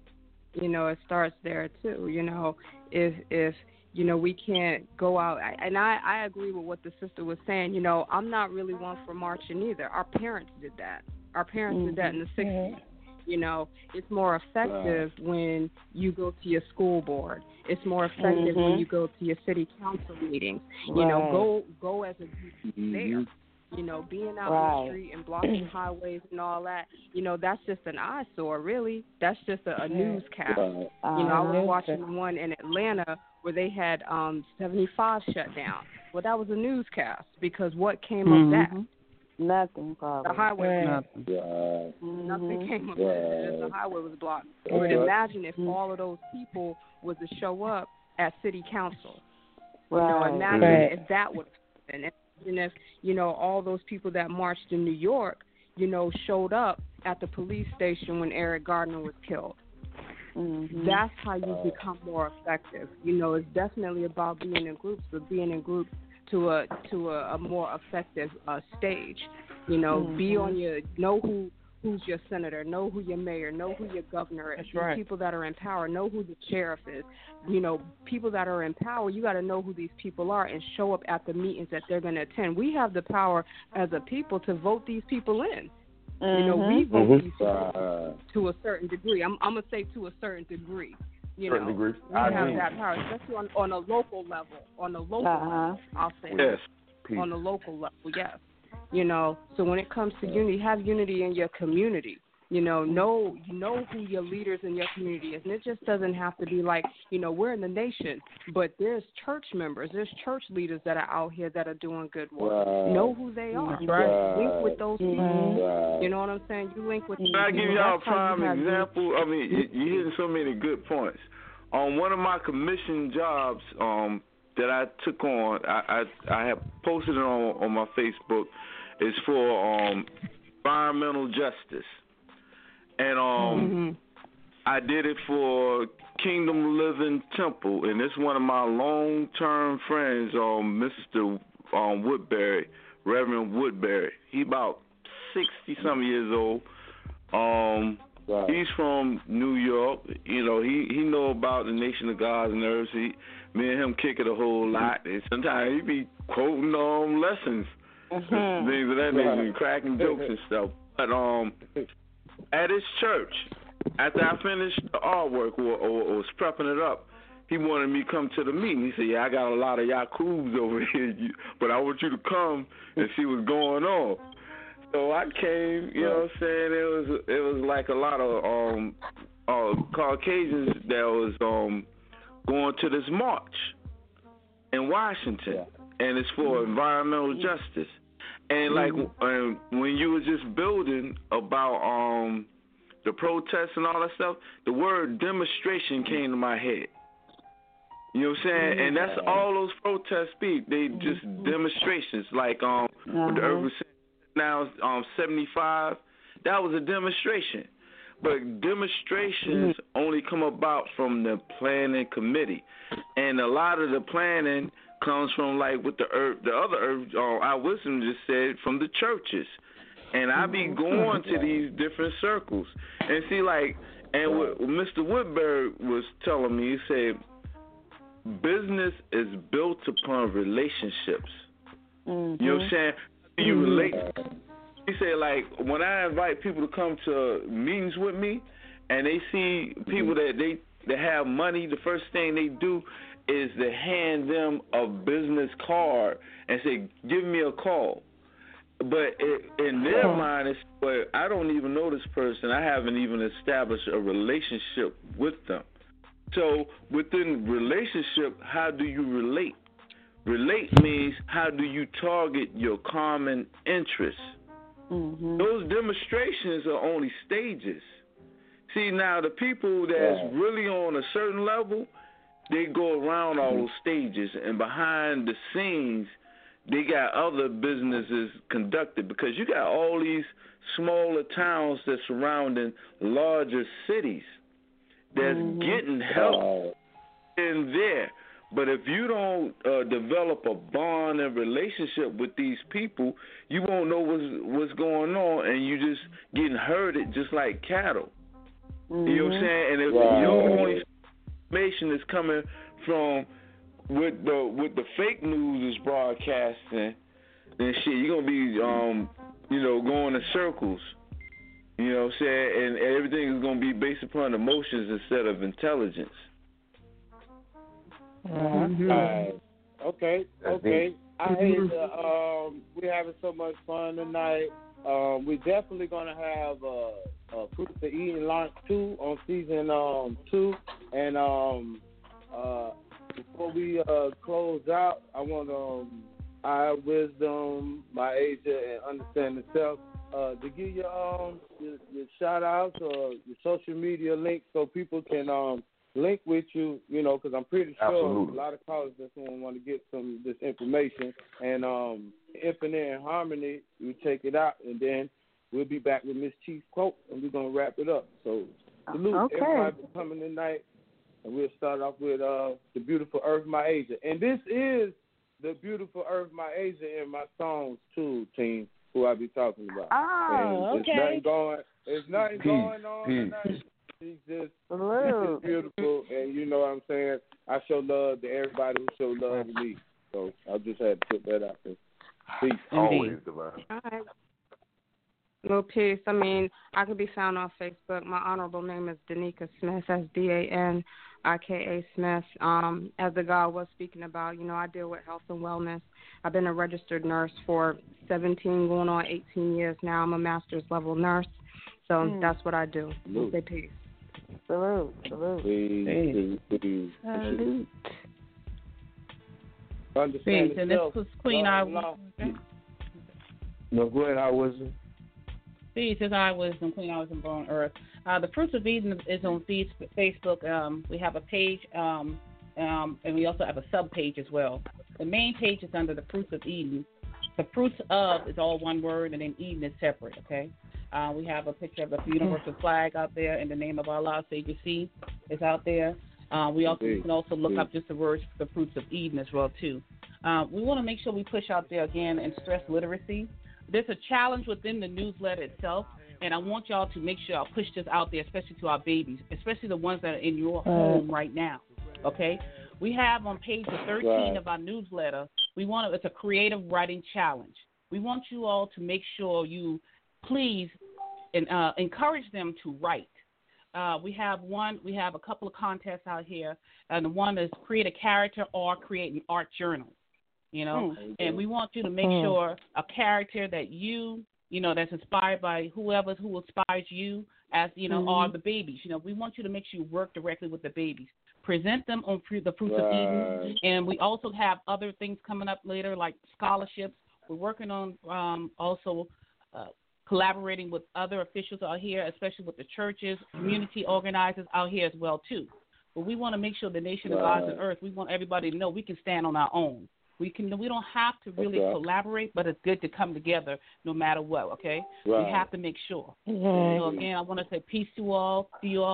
you know, it starts there too. You know, if if you know we can't go out, and I I agree with what the sister was saying. You know, I'm not really one for marching either. Our parents did that. Our parents mm-hmm. did that in the sixties. You know, it's more effective right. when you go to your school board. It's more effective mm-hmm. when you go to your city council meetings. You right. know, go go as a group mm-hmm. there. You know, being out right. on the street and blocking highways and all that, you know, that's just an eyesore, really. That's just a, a newscast. Right. Uh, you know, I was watching one in Atlanta where they had um seventy-five shut down. Well, that was a newscast because what came mm-hmm. of that? Nothing, probably. The highway right. was mm-hmm. nothing came of it. Just the highway was blocked. Right. But imagine if all of those people was to show up at city council. Right. You know, imagine right. if that would happen. And if, you know, all those people that marched in New York, you know, showed up at the police station when Eric Gardner was killed. Mm-hmm. That's how you become more effective. You know, it's definitely about being in groups, but being in groups to a to a, a more effective uh, stage. You know, mm-hmm. be on your know who who's your senator, know who your mayor, know who your governor is. That's right. People that are in power, know who the sheriff is. You know, people that are in power, you got to know who these people are and show up at the meetings that they're going to attend. We have the power as a people to vote these people in. Mm-hmm. You know, we vote mm-hmm. these people uh, to a certain degree. I'm, I'm going to say to a certain degree. You certain know, degree. we I have agree. that power, especially on, on a local level. On a local uh-huh. level, I'll say Yes. that. On a local level, yes. You know, so when it comes to unity, have unity in your community. You know, know know who your leaders in your community is. And it just doesn't have to be like, you know, we're in the nation, but there's church members, there's church leaders that are out here that are doing good work. Right. Know who they are. Right. Link with those people. Right. You know what I'm saying? You link with Can these I people. give y'all a That's how you prime have example? I mean, you- you're hitting so many good points. On one of my commission jobs um, that I took on, I, I, I have posted it on, on my Facebook. It's for um, environmental justice. And um, mm-hmm. I did it for Kingdom Living Temple, and it's one of my long-term friends, um, Mister Um, Woodbury, Reverend Woodbury. He about sixty-some years old. Um, right. He's from New York. You know, he, he know about the Nation of Gods and Earths. He, me and him kick it a whole lot, and sometimes he be quoting um, lessons, mm-hmm. things of that nature, and cracking jokes and stuff. But um. At his church, after I finished the artwork or, or, or was prepping it up, he wanted me to come to the meeting. He said, yeah, I got a lot of Yakubs over here, but I want you to come and see what's going on. So I came, you know what I'm saying? It was it was like a lot of um, uh, Caucasians that was um, going to this march in Washington, and it's for environmental justice. And like um, when you were just building about um, the protests and all that stuff, the word demonstration came to my head. You know what I'm saying? And that's all those protests be. They just demonstrations. Like um, uh-huh. with the urban now um seventy-five, that was a demonstration. But demonstrations only come about from the planning committee. and a lot of the planning comes from like what the earth, the other earth, uh, our wisdom just said, from the churches. And I be going to these different circles and see like, and what Mister Woodbury was telling me, he said, business is built upon relationships. Mm-hmm. You know what I'm saying? You relate. He said, like, when I invite people to come to meetings with me, and they see people that they that have money, the first thing they do is to hand them a business card and say, "Give me a call." But it, in their mind, it's, well, I don't even know this person. I haven't even established a relationship with them. So within relationship, how do you relate? Relate means how do you target your common interests? Mm-hmm. Those demonstrations are only stages. See, now the people that's yeah. really on a certain level, they go around all those stages, and behind the scenes, they got other businesses conducted, because you got all these smaller towns that surrounding larger cities that's mm-hmm. getting help in there. But if you don't uh, develop a bond and relationship with these people, you won't know what's what's going on, and you just getting herded just like cattle. Mm-hmm. You know what I'm saying? And if right. your only information is coming from what the what the fake news is broadcasting, then shit, you're gonna be um you know going in circles. You know what I'm saying? And everything is gonna be based upon emotions instead of intelligence. Mm-hmm. Right. Okay, okay. I hate the, um we're having so much fun tonight. Um, we're definitely gonna have uh, uh Fruits of Eden launch two on season um two, and um uh before we uh close out, I want um our wisdom, my age, and understanding self uh to give you um your, your shout outs or your social media links so people can um. link with you, you know, because I'm pretty sure Absolutely. a lot of callers just want to get some of this information. And um, Infinite and Harmony, we take it out, and then we'll be back with Miss Chief Quote, and we're going to wrap it up. So salute okay. everybody for coming tonight, and we'll start off with uh, The Beautiful Earth, My Asia. And this is The Beautiful Earth, My Asia in my songs, too, team, who I be talking about. Oh, and okay. There's nothing going, there's nothing Peace. going on Peace. tonight. She's just, she's just beautiful, and you know what I'm saying? I show love to everybody who show love to me. So I just had to put that out there. Peace. Always, Divine. All right. Well, peace. I mean, I could be found on Facebook. My honorable name is Danica Smith. That's D A N I K A Smith. Um, as the guy was speaking about, you know, I deal with health and wellness. I've been a registered nurse for seventeen, going on eighteen years now. I'm a master's level nurse. So mm. that's what I do. Salute. Say peace. Salute. Salute. Peace. Peace. Peace. Salute. Understand peace. And this was Queen I. No, go ahead, I wasn't. Peace is I Wisdom, Queen I Wisdom, Born Earth. Uh, the Fruits of Eden is on Facebook. Um, we have a page, um, um, and we also have a sub-page as well. The main page is under the Fruits of Eden. The Fruits of is all one word, and then Eden is separate, okay? Uh, we have a picture of the universal flag out there, and the name of Allah, Savior C, is out there. Uh, we also you can also look up just the words the Fruits of Eden as well, too. Uh, we want to make sure we push out there, again, and stress literacy. There's a challenge within the newsletter itself, and I want y'all to make sure I push this out there, especially to our babies, especially the ones that are in your home right now, okay? We have on page thirteen right. of our newsletter, we want to, it's a creative writing challenge. We want you all to make sure you please and uh, encourage them to write. Uh, we have one, we have a couple of contests out here, and the one is create a character or create an art journal. You know, mm. and we want you to make mm. sure a character that you, you know, that's inspired by whoever who inspires you as, you know, mm-hmm. are the babies. You know, we want you to make sure you work directly with the babies. Present them on the Fruits right. of Eden. And we also have other things coming up later, like scholarships. We're working on um, also uh, collaborating with other officials out here, especially with the churches, community organizers out here as well, too. But we want to make sure the nation right. of gods and earth, we want everybody to know we can stand on our own. We can. We don't have to really okay. collaborate, but it's good to come together no matter what, okay? Right. We have to make sure. Mm-hmm. So, again, I want to say peace to all, to you all.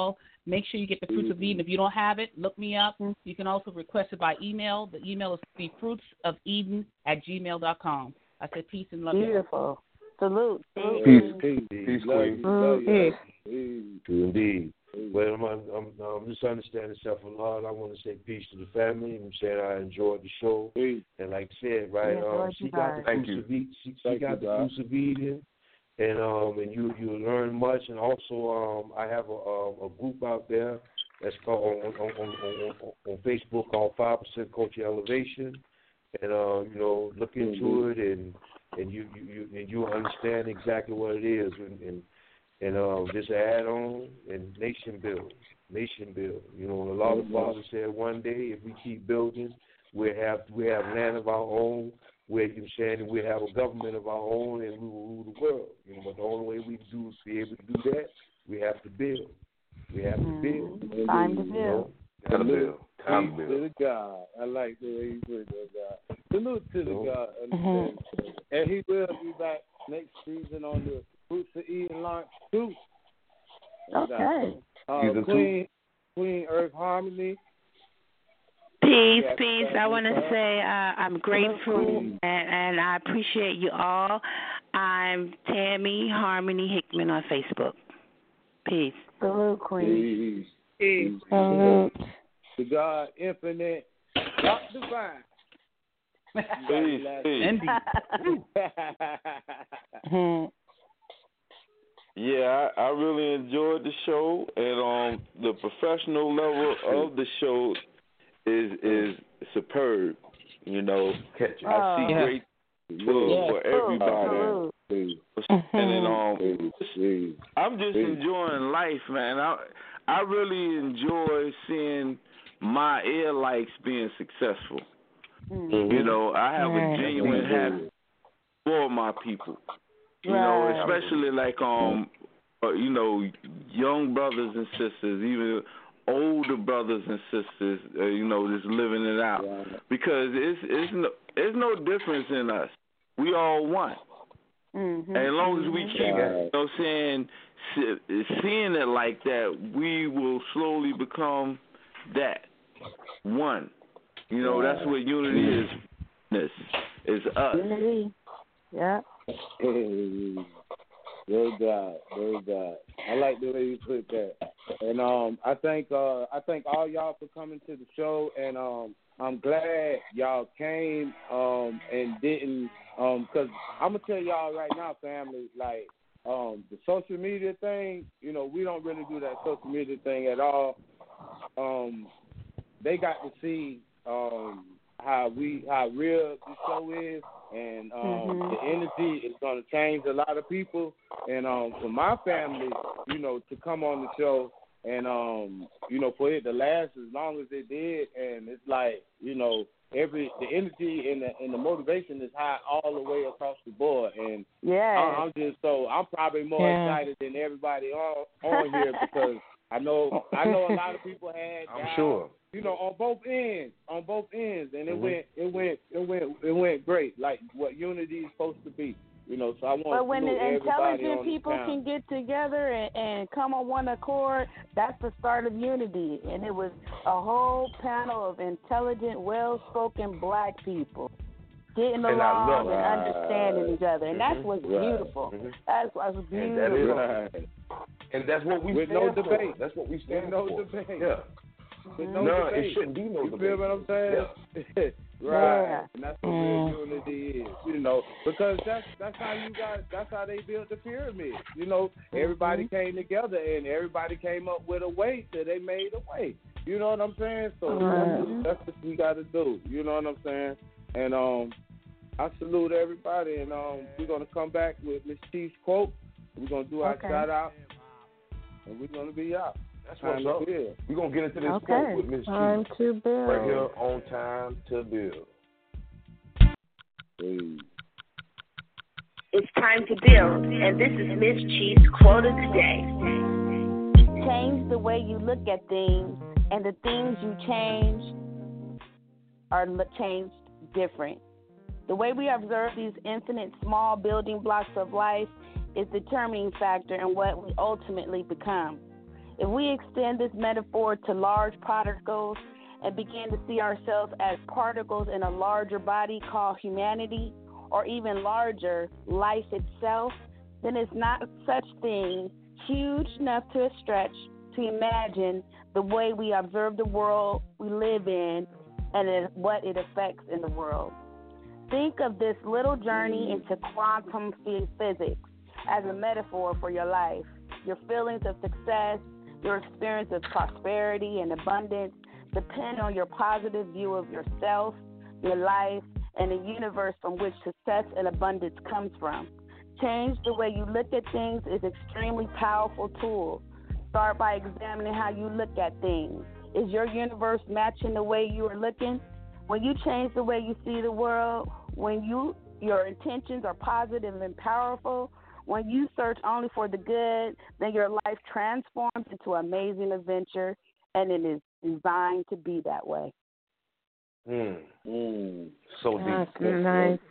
Make sure you get the Fruits of Eden. If you don't have it, look me up. You can also request it by email. The email is the fruits of eden at gmail dot com. I say peace and love. Beautiful. Salute. Peace, peace, peace, queen. Peace. Indeed. Well, I'm, I'm, I'm just understanding self a lot. I want to say peace to the family. I'm saying I enjoyed the show. Peace. And like I said, right, yeah, um, she got the Fruits of Eden. She, she got the Fruits of Eden. And um and you you learn much, and also um I have a a, a group out there that's called on on, on, on, on Facebook called Five Percent Culture Elevation, and uh you know look into it and and you you, you and you understand exactly what it is, and and, and um just add on and nation build, nation build. You know, a lot of fathers said one day if we keep building, we have we have land of our own. Where you saying we have a government of our own and we will rule the world. You know, but the only way we can do is be able to do that, we have to build. We have to build. Mm-hmm. Time to build. You know? Gotta build. Time to build. To the God. I like the way you put that, God. Salute to the God. Mm-hmm. And he will be back next season on the Fruits of Eden launch too. Okay. Uh, Queen, Queen Earth Harmony. Peace, peace. I want to say uh, I'm grateful and, and I appreciate you all. I'm Tammy Harmony Hickman on Facebook. Peace. Salute, Queen. Peace. Peace. Salute. To God infinite, God divine. Peace, peace. Yeah, I, I really enjoyed the show, and um, the professional level of the show is is superb. You know, Catch I Oh. see Yeah. great for, Yeah. for everybody. Oh. And um, I'm just enjoying life, man. I I really enjoy seeing my air lights being successful. Mm-hmm. You know, I have Right. a genuine happiness for my people. You know, Right. especially like um, uh, you know, young brothers and sisters, even older brothers and sisters. Uh, you know, just living it out because it's it's no it's no difference in us. We all one. Mm-hmm. And as long as we keep, you know, saying, seeing it like that, we will slowly become that one. You know, that's what unity is. This is us. Unity. Yeah. Very God, very God. I like the way you put that. And um, I thank uh, I thank all y'all for coming to the show, and um, I'm glad y'all came um and didn't um, cause I'm gonna tell y'all right now, family, like um, the social media thing. You know, we don't really do that social media thing at all. Um, they got to see um how we how real the show is. And um, Mm-hmm. the energy is going to change a lot of people. And um, for my family, you know, to come on the show and, um, you know, for it to last as long as it did. And it's like, you know, every the energy and the, and the motivation is high all the way across the board. And yeah. I, I'm just so I'm probably more Yeah. excited than everybody on, on here because I know I know a lot of people had I'm down, sure. you know, on both ends, on both ends, and it Mhm. went, it went, it went, it went great, like what unity is supposed to be, you know. So I want But to when the salute everybody intelligent on people the town. can get together and, and come on one accord, that's the start of unity. And it was a whole panel of intelligent, well-spoken black people getting And I along love and it. understanding each other. And that's Mhm. what's Right. beautiful. Mhm. That's what's And beautiful. that is Right. And that's what we With stand no for. debate. That's what we With stand no for. debate. Yeah. With no no, debate. it shouldn't be no You debate. feel what I'm saying? Yeah. Right. Yeah. And that's what Mm. real unity is, you know, because that's that's how you guys that's how they built the pyramid. You know, everybody Mm-hmm. came together and everybody came up with a way that they made a way. You know what I'm saying? So Right. that's, that's what we got to do. You know what I'm saying? And um, I salute everybody, and um, we're gonna come back with Miss Chief's quote. We're gonna do our Okay. shout out, and we're gonna be out. That's Time what's to up. build. We're going to get into this Okay. quote with Miss Time Chief. to build. Right here on Time to Build. Hey. It's time to build, and this is Miss Chief's quote of the day. Change the way you look at things, and the things you change are lo- changed different. The way we observe these infinite small building blocks of life is the determining factor in what we ultimately become. If we extend this metaphor to large particles and begin to see ourselves as particles in a larger body called humanity, or even larger, life itself, then it's not such thing huge enough to a stretch to imagine the way we observe the world we live in and it, what it affects in the world. Think of this little journey into quantum physics as a metaphor for your life. Your feelings of success, your experience of prosperity and abundance depend on your positive view of yourself, your life, and the universe from which success and abundance comes from. Change the way you look at things is an extremely powerful tool. Start by examining how you look at things. Is your universe matching the way you are looking? When you change the way you see the world, when you your intentions are positive and powerful, when you search only for the good, then your life transforms into an amazing adventure, and it is designed to be that way. Mm. Mm. So deep. That's nice.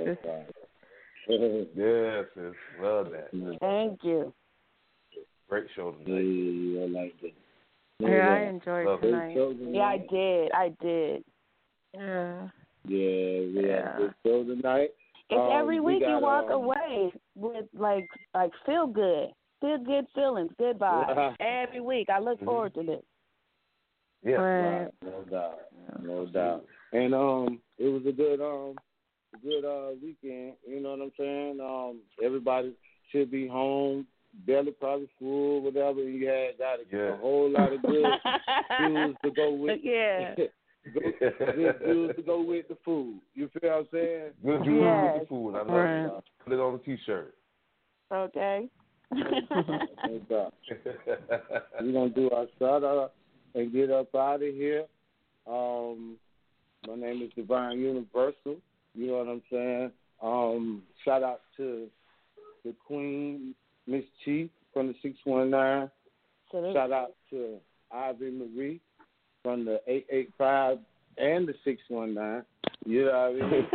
Yes, sis. Love that. Thank you. Great show tonight. Yeah, I like it. Yeah, I enjoyed Love tonight. it. Yeah, I did. I did. Yeah. Yeah, we Yeah. had a good show tonight. It's Um, every we week got, you walk um, away with like like feel good, feel good feelings, good vibes. Yeah. Every week, I look Mhm. forward to this. Yeah. Right. No doubt. No doubt. And um, it was a good um, good uh weekend. You know what I'm saying? Um, everybody should be home, belly probably full, whatever. You had got a, Yeah. a whole lot of good foods to go with. Yeah. Go, good foods to go with the food. You feel what I'm saying? Good juice Yes. with the food. I love Right. it. Put it on a t-shirt. Okay. No doubt. We're gonna do our shout out and get up out of here. Um, my name is Divine Universal. You know what I'm saying? Um, shout out to the Queen, Miss Chief from the six one nine. Salute. Shout out to Ivy Marie from the eight eight five and the six one nine. You know what I mean?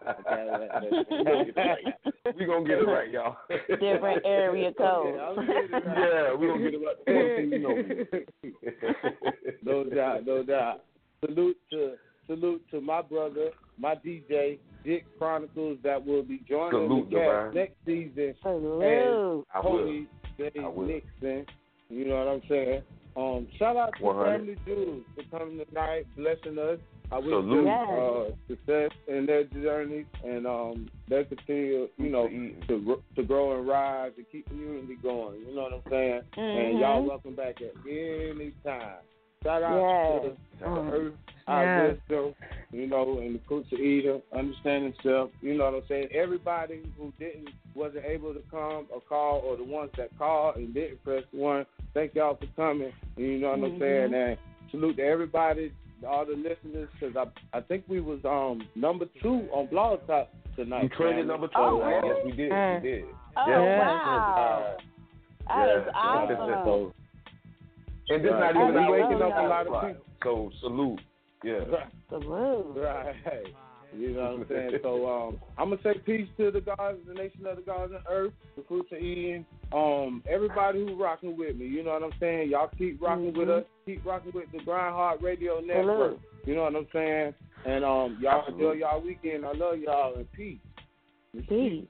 We're going to get it right, y'all. Different area code. Yeah, I'm getting it right. Yeah, we're going to get it right. The first thing you know. No doubt, no doubt. Salute to salute to my brother, my D J, Dick Chronicles, that will be joining Salute, the cast Divine. next season. Salute. And I will. Tony J. I will. Nixon. You know what I'm saying? Um, shout out to one hundred. Family Jewels for coming tonight, blessing us. I wish Salute. them Yes. uh, success in their journey, and um, they continue, you know, to gr- to grow and rise and keep the community going. You know what I'm saying? And y'all Mhm. welcome back at any time. Shout out Yes. to the Mm. Earth, Yes. our wisdom, you know, and the Kucha Eater, understanding self. You know what I'm saying? Everybody who didn't wasn't able to come or call, or the ones that called and didn't press one, thank y'all for coming. You know what I'm Mhm. saying? And salute to everybody, all the listeners, because I I think we was um number two on Blog Talk tonight. We traded man. number two. Oh, Yes, really? we did. Mm. We did. Oh, Yes. wow. That Yeah. is awesome. So, And this Right. not even We our waking way up a lot of to So salute. Yeah. Salute. right. You know what I'm saying? So um, I'm gonna say peace to the gods, the nation of the gods and earth, the fruits of Eden. Um, everybody who rocking with me. You know what I'm saying? Y'all keep rocking with Mhm. us. Keep rocking with the Grind Hard Radio Network. Salute. You know what I'm saying? And um, y'all enjoy y'all weekend. I love y'all, and peace. Peace.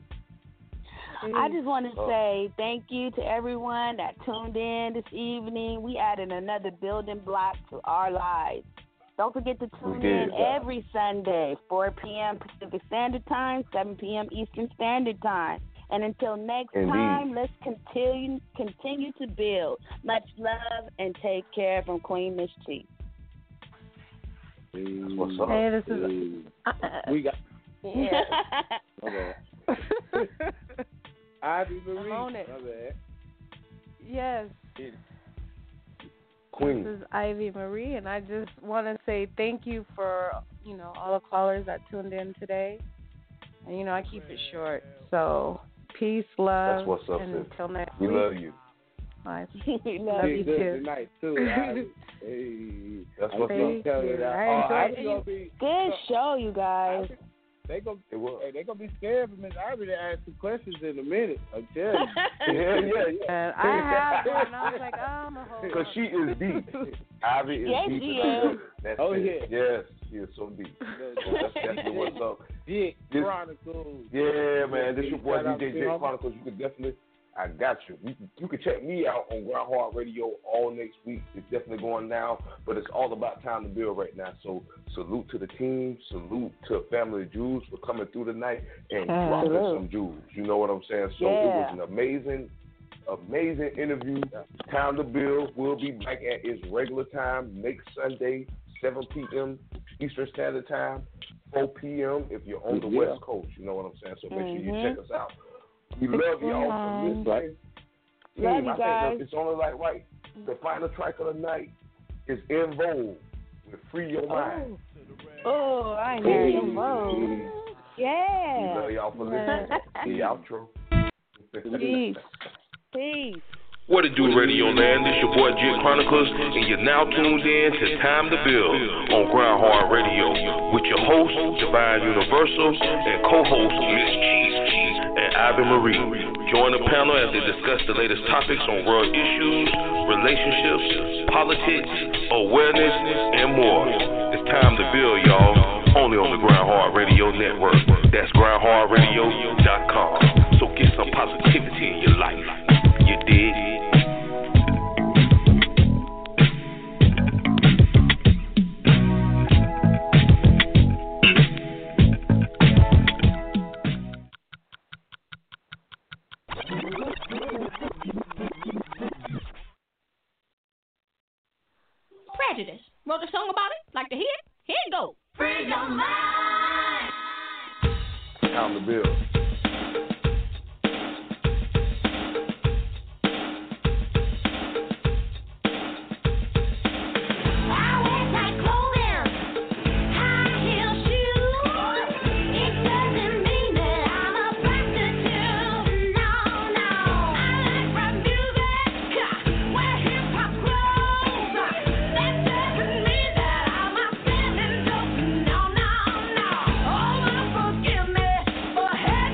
I just want to Oh. say thank you to everyone that tuned in this evening. We added another building block to our lives. Don't forget to tune did, in yeah. every Sunday, four p.m. Pacific Standard Time, seven p.m. Eastern Standard Time. And until next Indeed. time, let's continue continue to build. Much love and take care from Queen Miss Chief. That's what's up. Hey, this is. We got Yeah. okay. Ivy Marie. I'm on it. My bad. Yes. Queen. This is Ivy Marie, and I just want to say thank you for, you know, all the callers that tuned in today. And, you know, I keep it short. So, peace, love. That's what's up, and sis. until next We week. love you. Bye. We love Be you good too. tonight too. Ivy. Hey, That's I what's was gonna up. tell you that. I Oh, enjoyed Ivy it. gonna be Good show, you guys. They go, it was. Hey, they gonna be scared for Miss Ivy to ask some questions in a minute. I'm telling you. yeah, yeah, yeah. And I have one. I was like, oh, I'm a whole. Because she is deep. Ivy is yes, deep. She is. That's oh it. yeah. Yes, she is so deep. So that's definitely what's up. Jit This, Chronicles. Yeah, man. This your boy Shout out D J to Jit him. Chronicles. You can definitely. I got you. You can, you can check me out on Ground Hard Radio all next week. It's definitely going down, but it's all about Time to Build right now. So salute to the team. Salute to Family Jewels for coming through tonight and Uh, dropping salute. some jewels. You know what I'm saying? So Yeah. it was an amazing, amazing interview. Time to Build will be back at its regular time next Sunday, seven p.m. Eastern Standard Time, four p.m. if you're on the Yeah. West Coast. You know what I'm saying? So make Mm-hmm. sure you check us out. We love y'all from this day. Love Team, you I guys. think it's only like right. The final track of the night is In Vogue with Free Your Mind. Oh, I hear you. Whoa. We Yeah. love y'all for listening. The outro. Peace. Peace. What it do, Radio Land? This your boy Jit Chronicles, and you're now tuned in to Time to Build on Ground Hard Radio with your host, Divine Universal, and co-host, Miss Cheese and Ivy Marie. Join the panel as they discuss the latest topics on world issues, relationships, politics, awareness, and more. It's time to build, y'all, only on the Ground Hard Radio Network. That's ground hard radio dot com. So get some positivity in your life. You dig? Prejudice. Wrote a song about it? Like to hear it? Here you go. Free your mind. Time to Build. Forgive me for having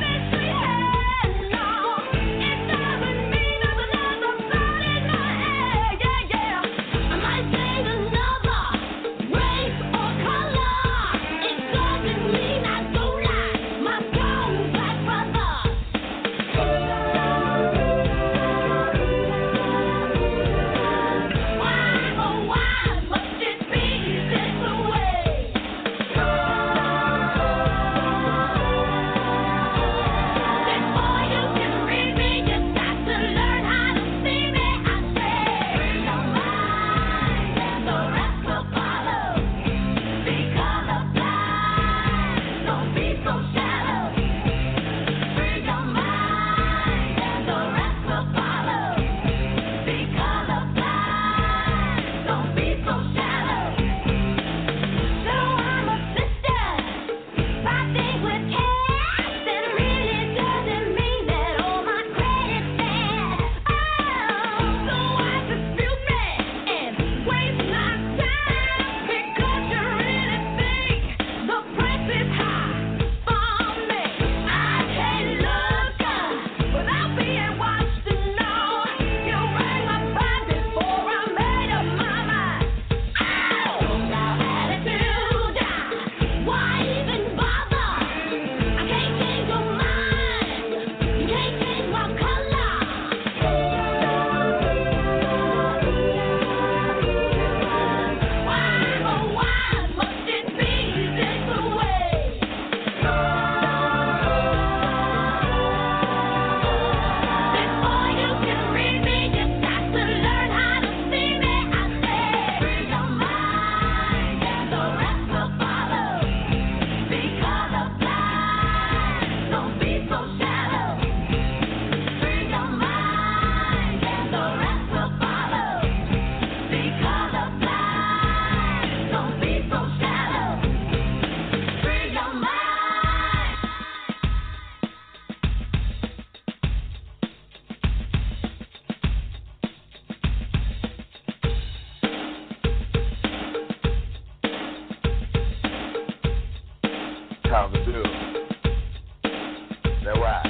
Time to build. That right.